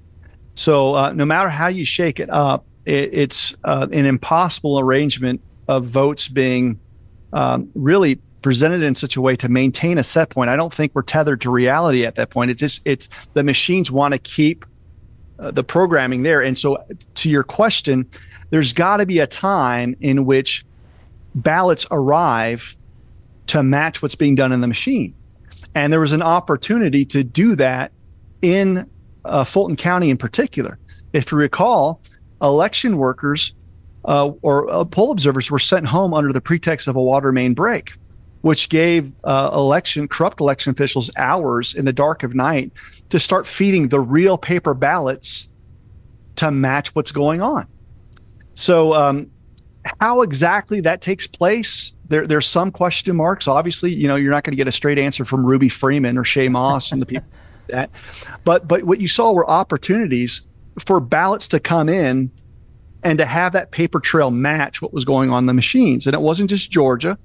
So uh, no matter how you shake it up, it, it's uh, an impossible arrangement of votes being um, really presented in such a way to maintain a set point. I don't think we're tethered to reality at that point. It just it's the machines want to keep uh, the programming there. And so to your question, there's got to be a time in which ballots arrive to match what's being done in the machine. And there was an opportunity to do that in uh, Fulton County in particular. If you recall, election workers uh, or uh, poll observers were sent home under the pretext of a water main break, which gave uh, election corrupt election officials hours in the dark of night to start feeding the real paper ballots to match what's going on. So um, how exactly that takes place, there, there's some question marks. Obviously, you know, you're not going to get a straight answer from Ruby Freeman or Shay Moss and the people that. But but what you saw were opportunities for ballots to come in and to have that paper trail match what was going on in the machines. And it wasn't just Georgia.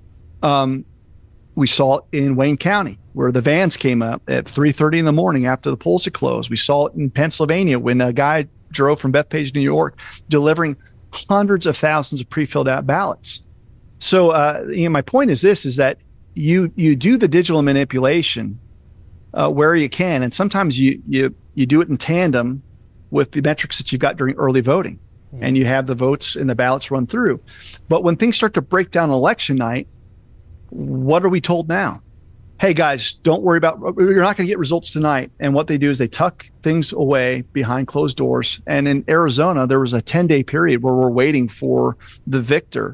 Um, we saw it in Wayne County, where the vans came up at three thirty in the morning after the polls had closed. We saw it in Pennsylvania when a guy drove from Bethpage, New York, delivering hundreds of thousands of pre-filled out ballots. So, uh, you know, my point is this, is that you you do the digital manipulation uh, where you can, and sometimes you, you, you do it in tandem with the metrics that you've got during early voting, yeah. and you have the votes and the ballots run through. But when things start to break down election night, what are we told now? Hey guys, don't worry about, you're not going to get results tonight. And what they do is they tuck things away behind closed doors. And in Arizona, there was a ten day period where we're waiting for the victor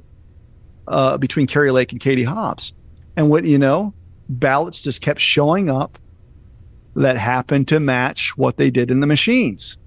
uh, between Kari Lake and Katie Hobbs. And what, you know, ballots just kept showing up that happened to match what they did in the machines.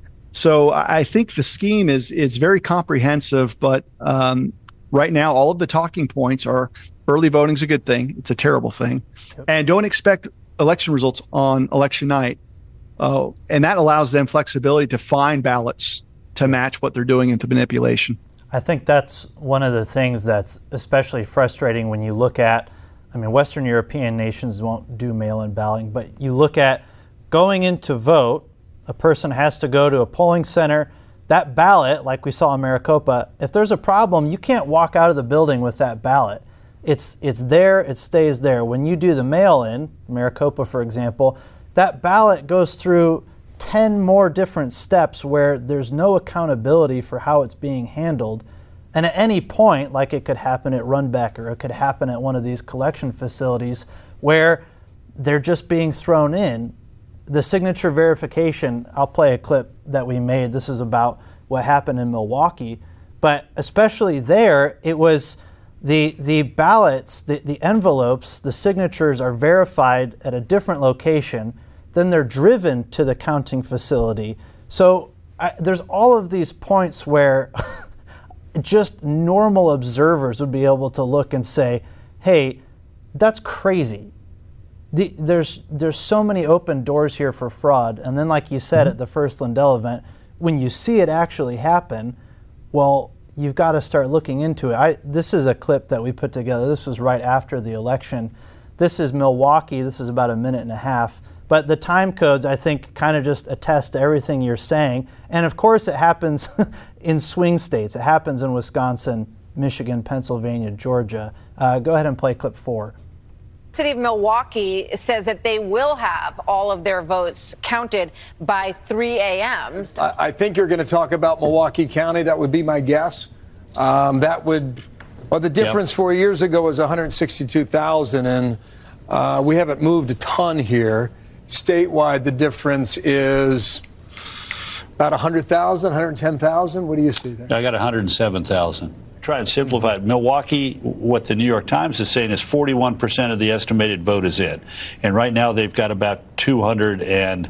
So I think the scheme is, is very comprehensive, but um, right now, all of the talking points are early voting is a good thing. It's a terrible thing. Yep. And don't expect election results on election night. Uh, and that allows them flexibility to find ballots to match what they're doing into manipulation. I think that's one of the things that's especially frustrating when you look at, I mean, Western European nations won't do mail-in balloting, but you look at going in to vote, a person has to go to a polling center. That ballot, like we saw in Maricopa, if there's a problem, you can't walk out of the building with that ballot. It's it's there, it stays there. When you do the mail-in, Maricopa, for example, that ballot goes through ten more different steps where there's no accountability for how it's being handled. And at any point, like it could happen at Runbeck or it could happen at one of these collection facilities where they're just being thrown in, the signature verification, I'll play a clip that we made. This is about what happened in Milwaukee. But especially there, it was the the ballots, the, the envelopes, the signatures are verified at a different location. Then they're driven to the counting facility. So I, there's all of these points where just normal observers would be able to look and say, hey, that's crazy. The, there's there's so many open doors here for fraud. And then like you said mm-hmm. at the first Lindell event, when you see it actually happen, well, you've got to start looking into it. I, this is a clip that we put together. This was right after the election. This is Milwaukee. This is about a minute and a half. But the time codes, I think, kind of just attest to everything you're saying. And of course, it happens in swing states. It happens in Wisconsin, Michigan, Pennsylvania, Georgia. Uh, go ahead and play clip four. The city of Milwaukee says that they will have all of their votes counted by three a.m. So I, I think you're going to talk about Milwaukee County. That would be my guess. Um, that would, well, the difference yep. four years ago was one hundred sixty-two thousand, and uh, we haven't moved a ton here. Statewide, the difference is about one hundred thousand, one hundred ten thousand. What do you see there? I got one hundred seven thousand. Try and simplify it. Milwaukee, what the New York Times is saying is forty-one percent of the estimated vote is in. And right now they've got about two hundred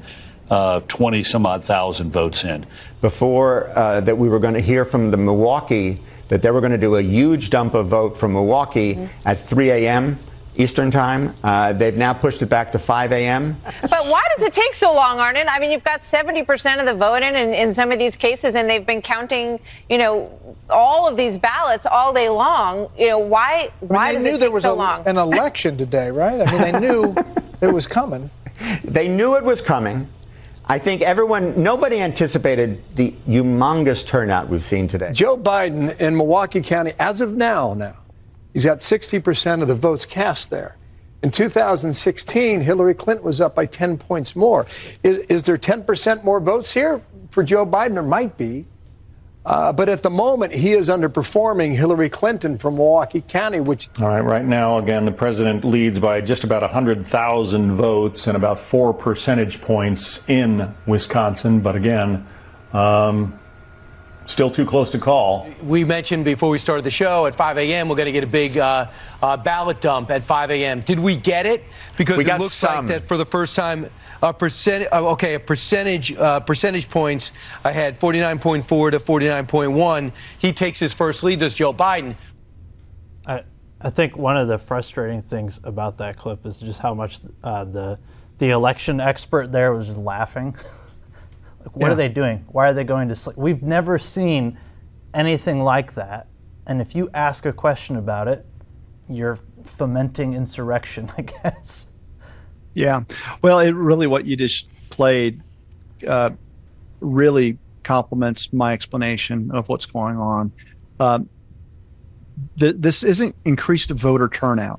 twenty some odd thousand votes in. Before uh, that we were going to hear from the Milwaukee that they were going to do a huge dump of vote from Milwaukee mm-hmm. at three a.m. Eastern time. Uh, they've now pushed it back to five a.m. But why does it take so long, Arnon? I mean, you've got seventy percent of the vote in, in in some of these cases, and they've been counting, you know, all of these ballots all day long. You know, why why I mean, does it take so long? They knew there was a, an election today, right? I mean, they knew it was coming. They knew it was coming. I think everyone, nobody anticipated the humongous turnout we've seen today. Joe Biden in Milwaukee County, as of now, now, he's got sixty percent of the votes cast there. In two thousand sixteen, Hillary Clinton was up by ten points more. Is, is there ten percent more votes here for Joe Biden? There might be. Uh, but at the moment, he is underperforming Hillary Clinton from Milwaukee County, which... All right, right now, again, the president leads by just about one hundred thousand votes and about four percentage points in Wisconsin. But again, um, still too close to call. We mentioned before we started the show at five a.m. we're going to get a big uh, uh, ballot dump at five a.m. Did we get it? Because we it got looks some. like that for the first time, a percent, uh, okay, a percentage, uh, percentage points ahead, forty-nine point four to forty-nine point one. He takes his first lead, does Joe Biden. I, I think one of the frustrating things about that clip is just how much uh, the the election expert there was just laughing. Like, what yeah. are they doing? Why are they going to sleep? We've never seen anything like that. And if you ask a question about it, you're fomenting insurrection, I guess. Yeah. Well, it really, what you just played uh, really complements my explanation of what's going on. Um, th- this isn't increased voter turnout.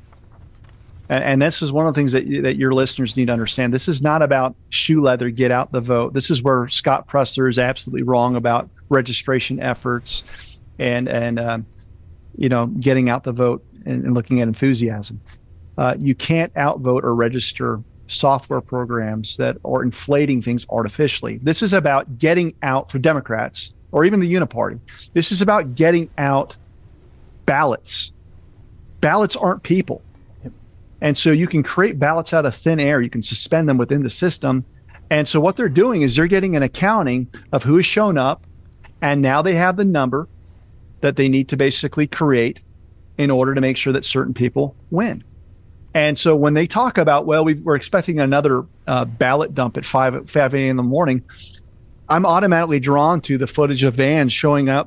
And this is one of the things that that your listeners need to understand. This is not about shoe leather, get out the vote. This is where Scott Presler is absolutely wrong about registration efforts and, and um, you know, getting out the vote and, and looking at enthusiasm. Uh, you can't outvote or register software programs that are inflating things artificially. This is about getting out, for Democrats or even the Uniparty, this is about getting out ballots. Ballots aren't people. And so you can create ballots out of thin air. You can suspend them within the system. And so what they're doing is they're getting an accounting of who has shown up. And now they have the number that they need to basically create in order to make sure that certain people win. And so when they talk about, well, we've, we're expecting another uh, ballot dump at five a.m. in the morning, I'm automatically drawn to the footage of vans showing up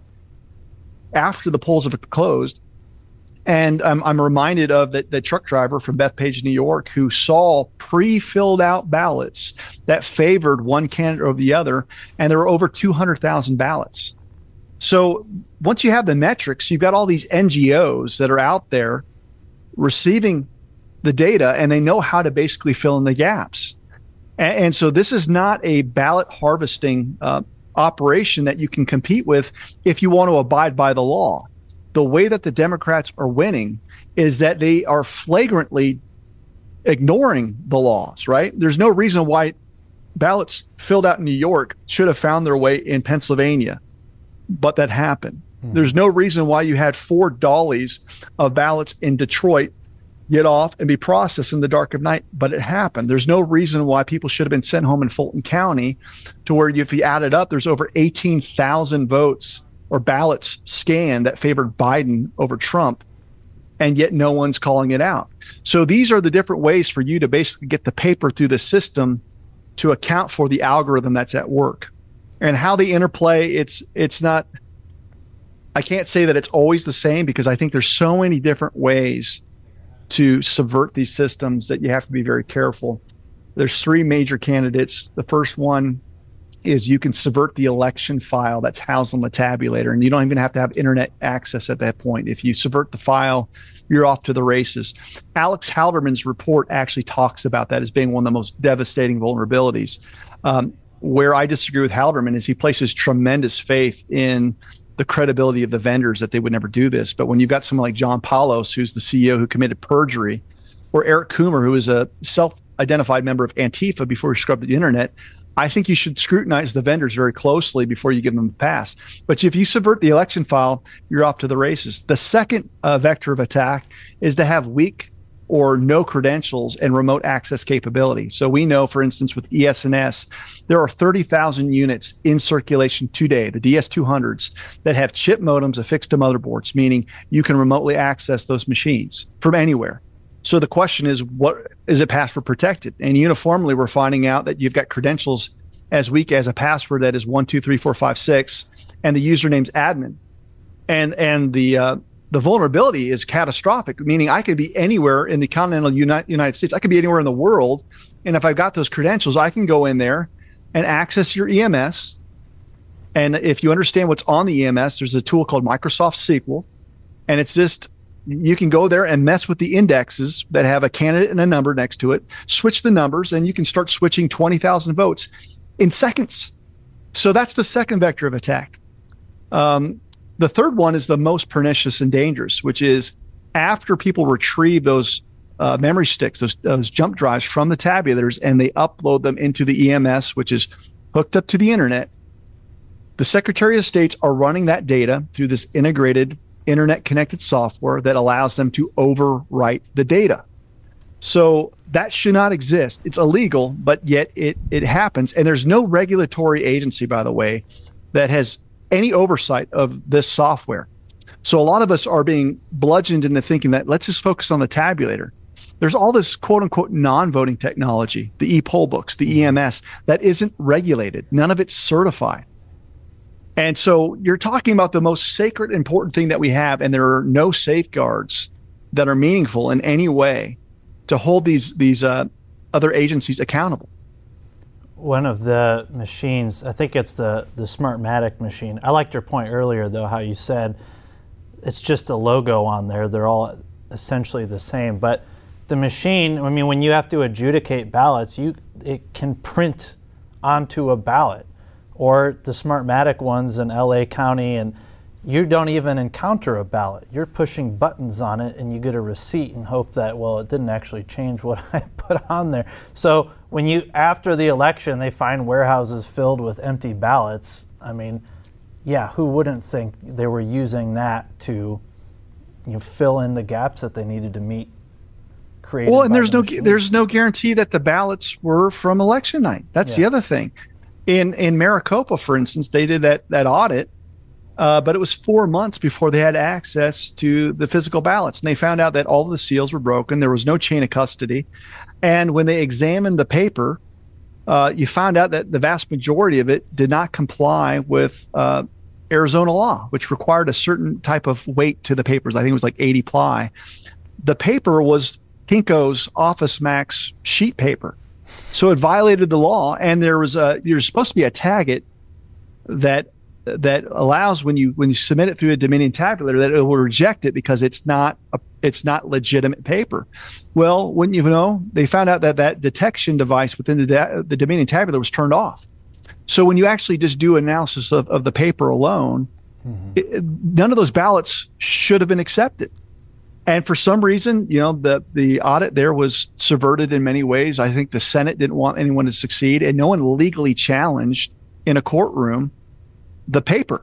after the polls have closed. And I'm, I'm reminded of the, the truck driver from Bethpage, New York, who saw pre-filled out ballots that favored one candidate over the other, and there were over two hundred thousand ballots. So once you have the metrics, you've got all these N G Os that are out there receiving the data, and they know how to basically fill in the gaps. And, and so this is not a ballot harvesting uh, operation that you can compete with if you want to abide by the law. The way that the Democrats are winning is that they are flagrantly ignoring the laws, right? There's no reason why ballots filled out in New York should have found their way in Pennsylvania, but that happened. Hmm. There's no reason why you had four dollies of ballots in Detroit get off and be processed in the dark of night, but it happened. There's no reason why people should have been sent home in Fulton County, to where if you add it up, there's over eighteen thousand votes or ballots scanned that favored Biden over Trump, and yet no one's calling it out. So these are the different ways for you to basically get the paper through the system to account for the algorithm that's at work. And how they interplay, it's it's not, I can't say that it's always the same, because I think there's so many different ways to subvert these systems that you have to be very careful. There's three major candidates. The first one is you can subvert the election file that's housed on the tabulator, and you don't even have to have internet access at that point. If you subvert the file, you're off to the races. Alex Halderman's report actually talks about that as being one of the most devastating vulnerabilities. Um, where I disagree with Halderman is he places tremendous faith in the credibility of the vendors that they would never do this. But when you've got someone like John Paulos, who's the C E O who committed perjury, or Eric Coomer, who is a self-identified member of Antifa before he scrubbed the internet, I think you should scrutinize the vendors very closely before you give them a pass. But if you subvert the election file, you're off to the races. The second uh, vector of attack is to have weak or no credentials and remote access capability. So we know, for instance, with E S N S, there are thirty thousand units in circulation today, the D S two hundreds, that have chip modems affixed to motherboards, meaning you can remotely access those machines from anywhere. So the question is, what is it password protected? And uniformly, we're finding out that you've got credentials as weak as a password that is one, two, three, four, five, six, and the username's admin. And and the uh, the vulnerability is catastrophic, meaning I could be anywhere in the continental Uni- United States. I could be anywhere in the world. And if I've got those credentials, I can go in there and access your E M S. And if you understand what's on the E M S, there's a tool called Microsoft S Q L. And it's just, you can go there and mess with the indexes that have a candidate and a number next to it, switch the numbers, and you can start switching twenty thousand votes in seconds. So that's the second vector of attack. Um, the third one is the most pernicious and dangerous, which is after people retrieve those uh, memory sticks, those, those jump drives from the tabulators, and they upload them into the E M S, which is hooked up to the internet, The Secretary of States are running that data through this integrated internet-connected software that allows them to overwrite the data. So that should not exist. It's illegal, but yet it it happens. And there's no regulatory agency, by the way, that has any oversight of this software. So a lot of us are being bludgeoned into thinking that let's just focus on the tabulator. There's all this quote unquote non-voting technology, the e-poll books, the E M S, that isn't regulated. None of it's certified. And so you're talking about the most sacred, important thing that we have, and there are no safeguards that are meaningful in any way to hold these these uh, other agencies accountable. One of the machines, I think it's the, the Smartmatic machine. I liked your point earlier, though, how you said it's just a logo on there. They're all essentially the same. But the machine, I mean, when you have to adjudicate ballots, you it can print onto a ballot. Or the Smartmatic ones in L A County, and you don't even encounter a ballot. You're pushing buttons on it and you get a receipt and hope that, well, it didn't actually change what I put on there. So when you, after the election, they find warehouses filled with empty ballots, I mean, yeah, who wouldn't think they were using that to, you know, fill in the gaps that they needed to meet? Well, and there's no machine. there's no guarantee that the ballots were from election night. That's yeah. the other thing. In in Maricopa, for instance, they did that that audit, uh, but it was four months before they had access to the physical ballots. And they found out that all of the seals were broken. There was no chain of custody. And when they examined the paper, uh, you found out that the vast majority of it did not comply with uh, Arizona law, which required a certain type of weight to the papers. I think it was like eighty ply. The paper was Kinko's Office Max sheet paper. So it violated the law, and there was a there's supposed to be a tag that that allows when you when you submit it through a Dominion tabulator that it will reject it because it's not a, it's not legitimate paper. Well, wouldn't you know? They found out that that detection device within the the Dominion tabulator was turned off. So when you actually just do analysis of, of the paper alone, mm-hmm. it, none of those ballots should have been accepted. And for some reason, you know, the, the audit there was subverted in many ways. I think the Senate didn't want anyone to succeed, and no one legally challenged in a courtroom the paper.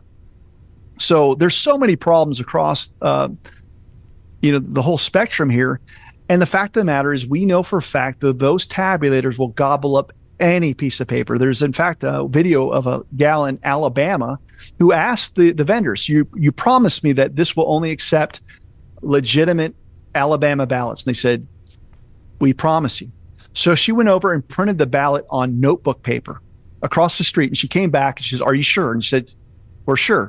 So there's so many problems across, uh, you know, the whole spectrum here. And the fact of the matter is we know for a fact that those tabulators will gobble up any piece of paper. There's, in fact, a video of a gal in Alabama who asked the, the vendors, you, you promised me that this will only accept legitimate Alabama ballots. And they said, we promise you. So she went over and printed the ballot on notebook paper across the street. And she came back and she says, are you sure? And she said, we're sure.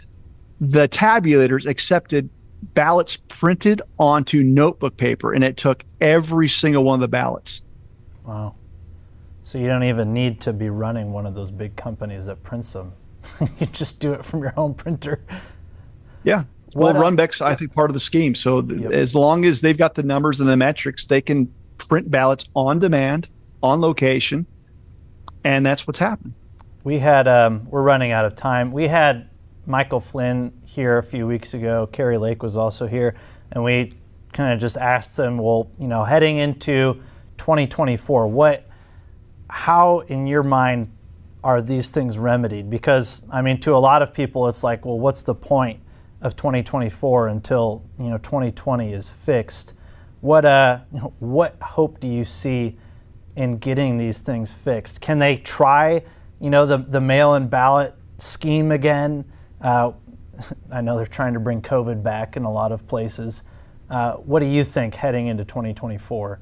The tabulators accepted ballots printed onto notebook paper, and it took every single one of the ballots. Wow. So you don't even need to be running one of those big companies that prints them. You just do it from your home printer. Yeah. Well, what, Runbeck's, I think, part of the scheme. So th- yep. as long as they've got the numbers and the metrics, they can print ballots on demand, on location, and that's what's happened. We had, um, we're running out of time. We had Michael Flynn here a few weeks ago. Kari Lake was also here, and we kind of just asked them, well, you know, heading into twenty twenty-four, what, how in your mind are these things remedied? Because, I mean, to a lot of people, it's like, well, what's the point of twenty twenty-four until, you know, twenty twenty is fixed? What uh you know, what hope do you see in getting these things fixed? Can they try, you know, the the mail-in ballot scheme again? Uh, I know they're trying to bring COVID back in a lot of places. Uh, what do you think heading into twenty twenty-four?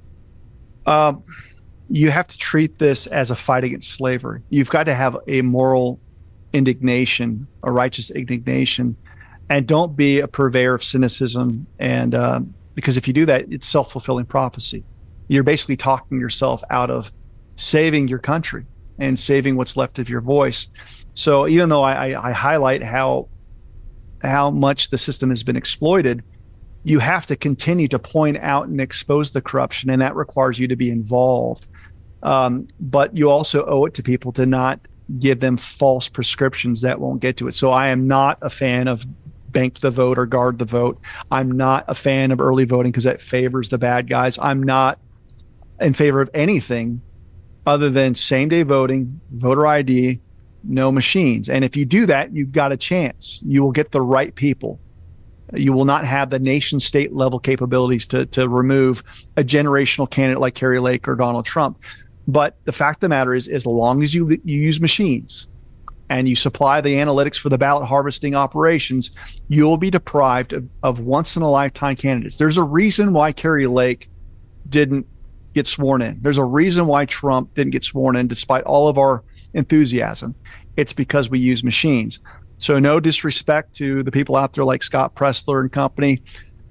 Um, you have to treat this as a fight against slavery. You've got to have a moral indignation, a righteous indignation. And don't be a purveyor of cynicism. And uh, because if you do that, it's self-fulfilling prophecy. You're basically talking yourself out of saving your country and saving what's left of your voice. So even though I, I, I highlight how how much the system has been exploited, you have to continue to point out and expose the corruption, and that requires you to be involved. Um, but you also owe it to people to not give them false prescriptions that won't get to it. So I am not a fan of bank the vote or guard the vote. I'm not a fan of early voting because that favors the bad guys. I'm not in favor of anything other than same day voting, voter I D, no machines. And if you do that, you've got a chance. You will get the right people. You will not have the nation state level capabilities to, to remove a generational candidate like Kari Lake or Donald Trump. But the fact of the matter is, as long as you, you use machines and you supply the analytics for the ballot harvesting operations, you'll be deprived of, of once-in-a-lifetime candidates. There's a reason why Kari Lake didn't get sworn in. There's a reason why Trump didn't get sworn in despite all of our enthusiasm. It's because we use machines. So no disrespect to the people out there like Scott Presler and company.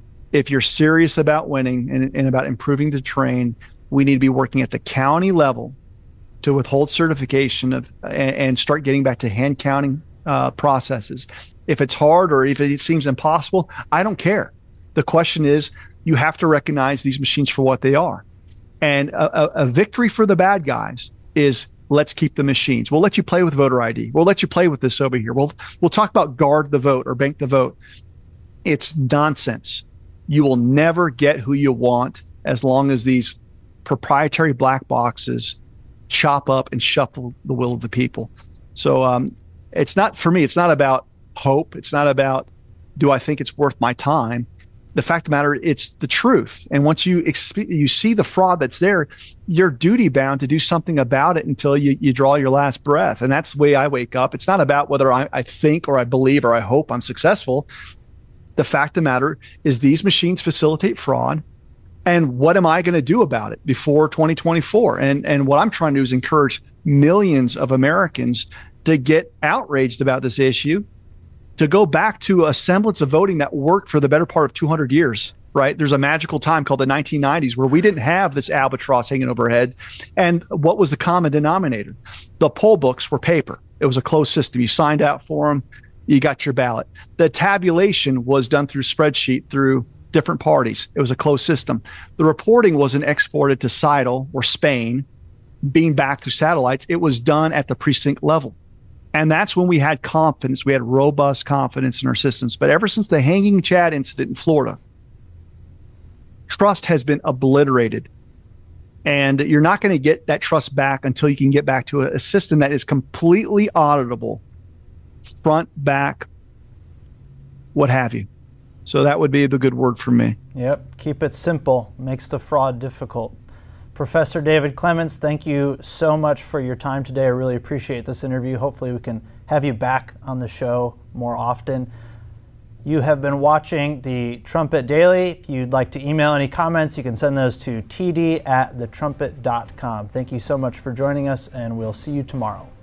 If you're serious about winning and, and about improving the terrain, we need to be working at the county level to withhold certification of and, and start getting back to hand counting uh, processes. If it's hard or if it seems impossible, I don't care. The question is, you have to recognize these machines for what they are. And a, a, a victory for the bad guys is, let's keep the machines. We'll let you play with voter I D. We'll let you play with this over here. We'll we'll talk about guard the vote or bank the vote. It's nonsense. You will never get who you want as long as these proprietary black boxes chop up and shuffle the will of the people. So um, it's not, for me, it's not about hope. It's not about, do I think it's worth my time? The fact of the matter, it's the truth. And once you exp- you see the fraud that's there, you're duty bound to do something about it until you, you draw your last breath. And that's the way I wake up. It's not about whether I, I think or I believe or I hope I'm successful. The fact of the matter is, these machines facilitate fraud. And what am I going to do about it before twenty twenty-four? And and what I'm trying to do is encourage millions of Americans to get outraged about this issue, to go back to a semblance of voting that worked for the better part of two hundred years, right? There's a magical time called the nineteen nineties where we didn't have this albatross hanging over our head. And what was the common denominator? The poll books were paper. It was a closed system. You signed out for them. You got your ballot. The tabulation was done through spreadsheet through different parties. It was a closed system. The reporting wasn't exported to Seidel or Spain, being back through satellites. It was done at the precinct level. And that's when we had confidence. We had robust confidence in our systems. But ever since the hanging Chad incident in Florida, trust has been obliterated. And you're not going to get that trust back until you can get back to a, a system that is completely auditable, front, back, what have you. So that would be the good word for me. Yep. Keep it simple. Makes the fraud difficult. Professor David Clements, thank you so much for your time today. I really appreciate this interview. Hopefully we can have you back on the show more often. You have been watching the Trumpet Daily. If you'd like to email any comments, you can send those to t d at the trumpet dot com. Thank you so much for joining us, and we'll see you tomorrow.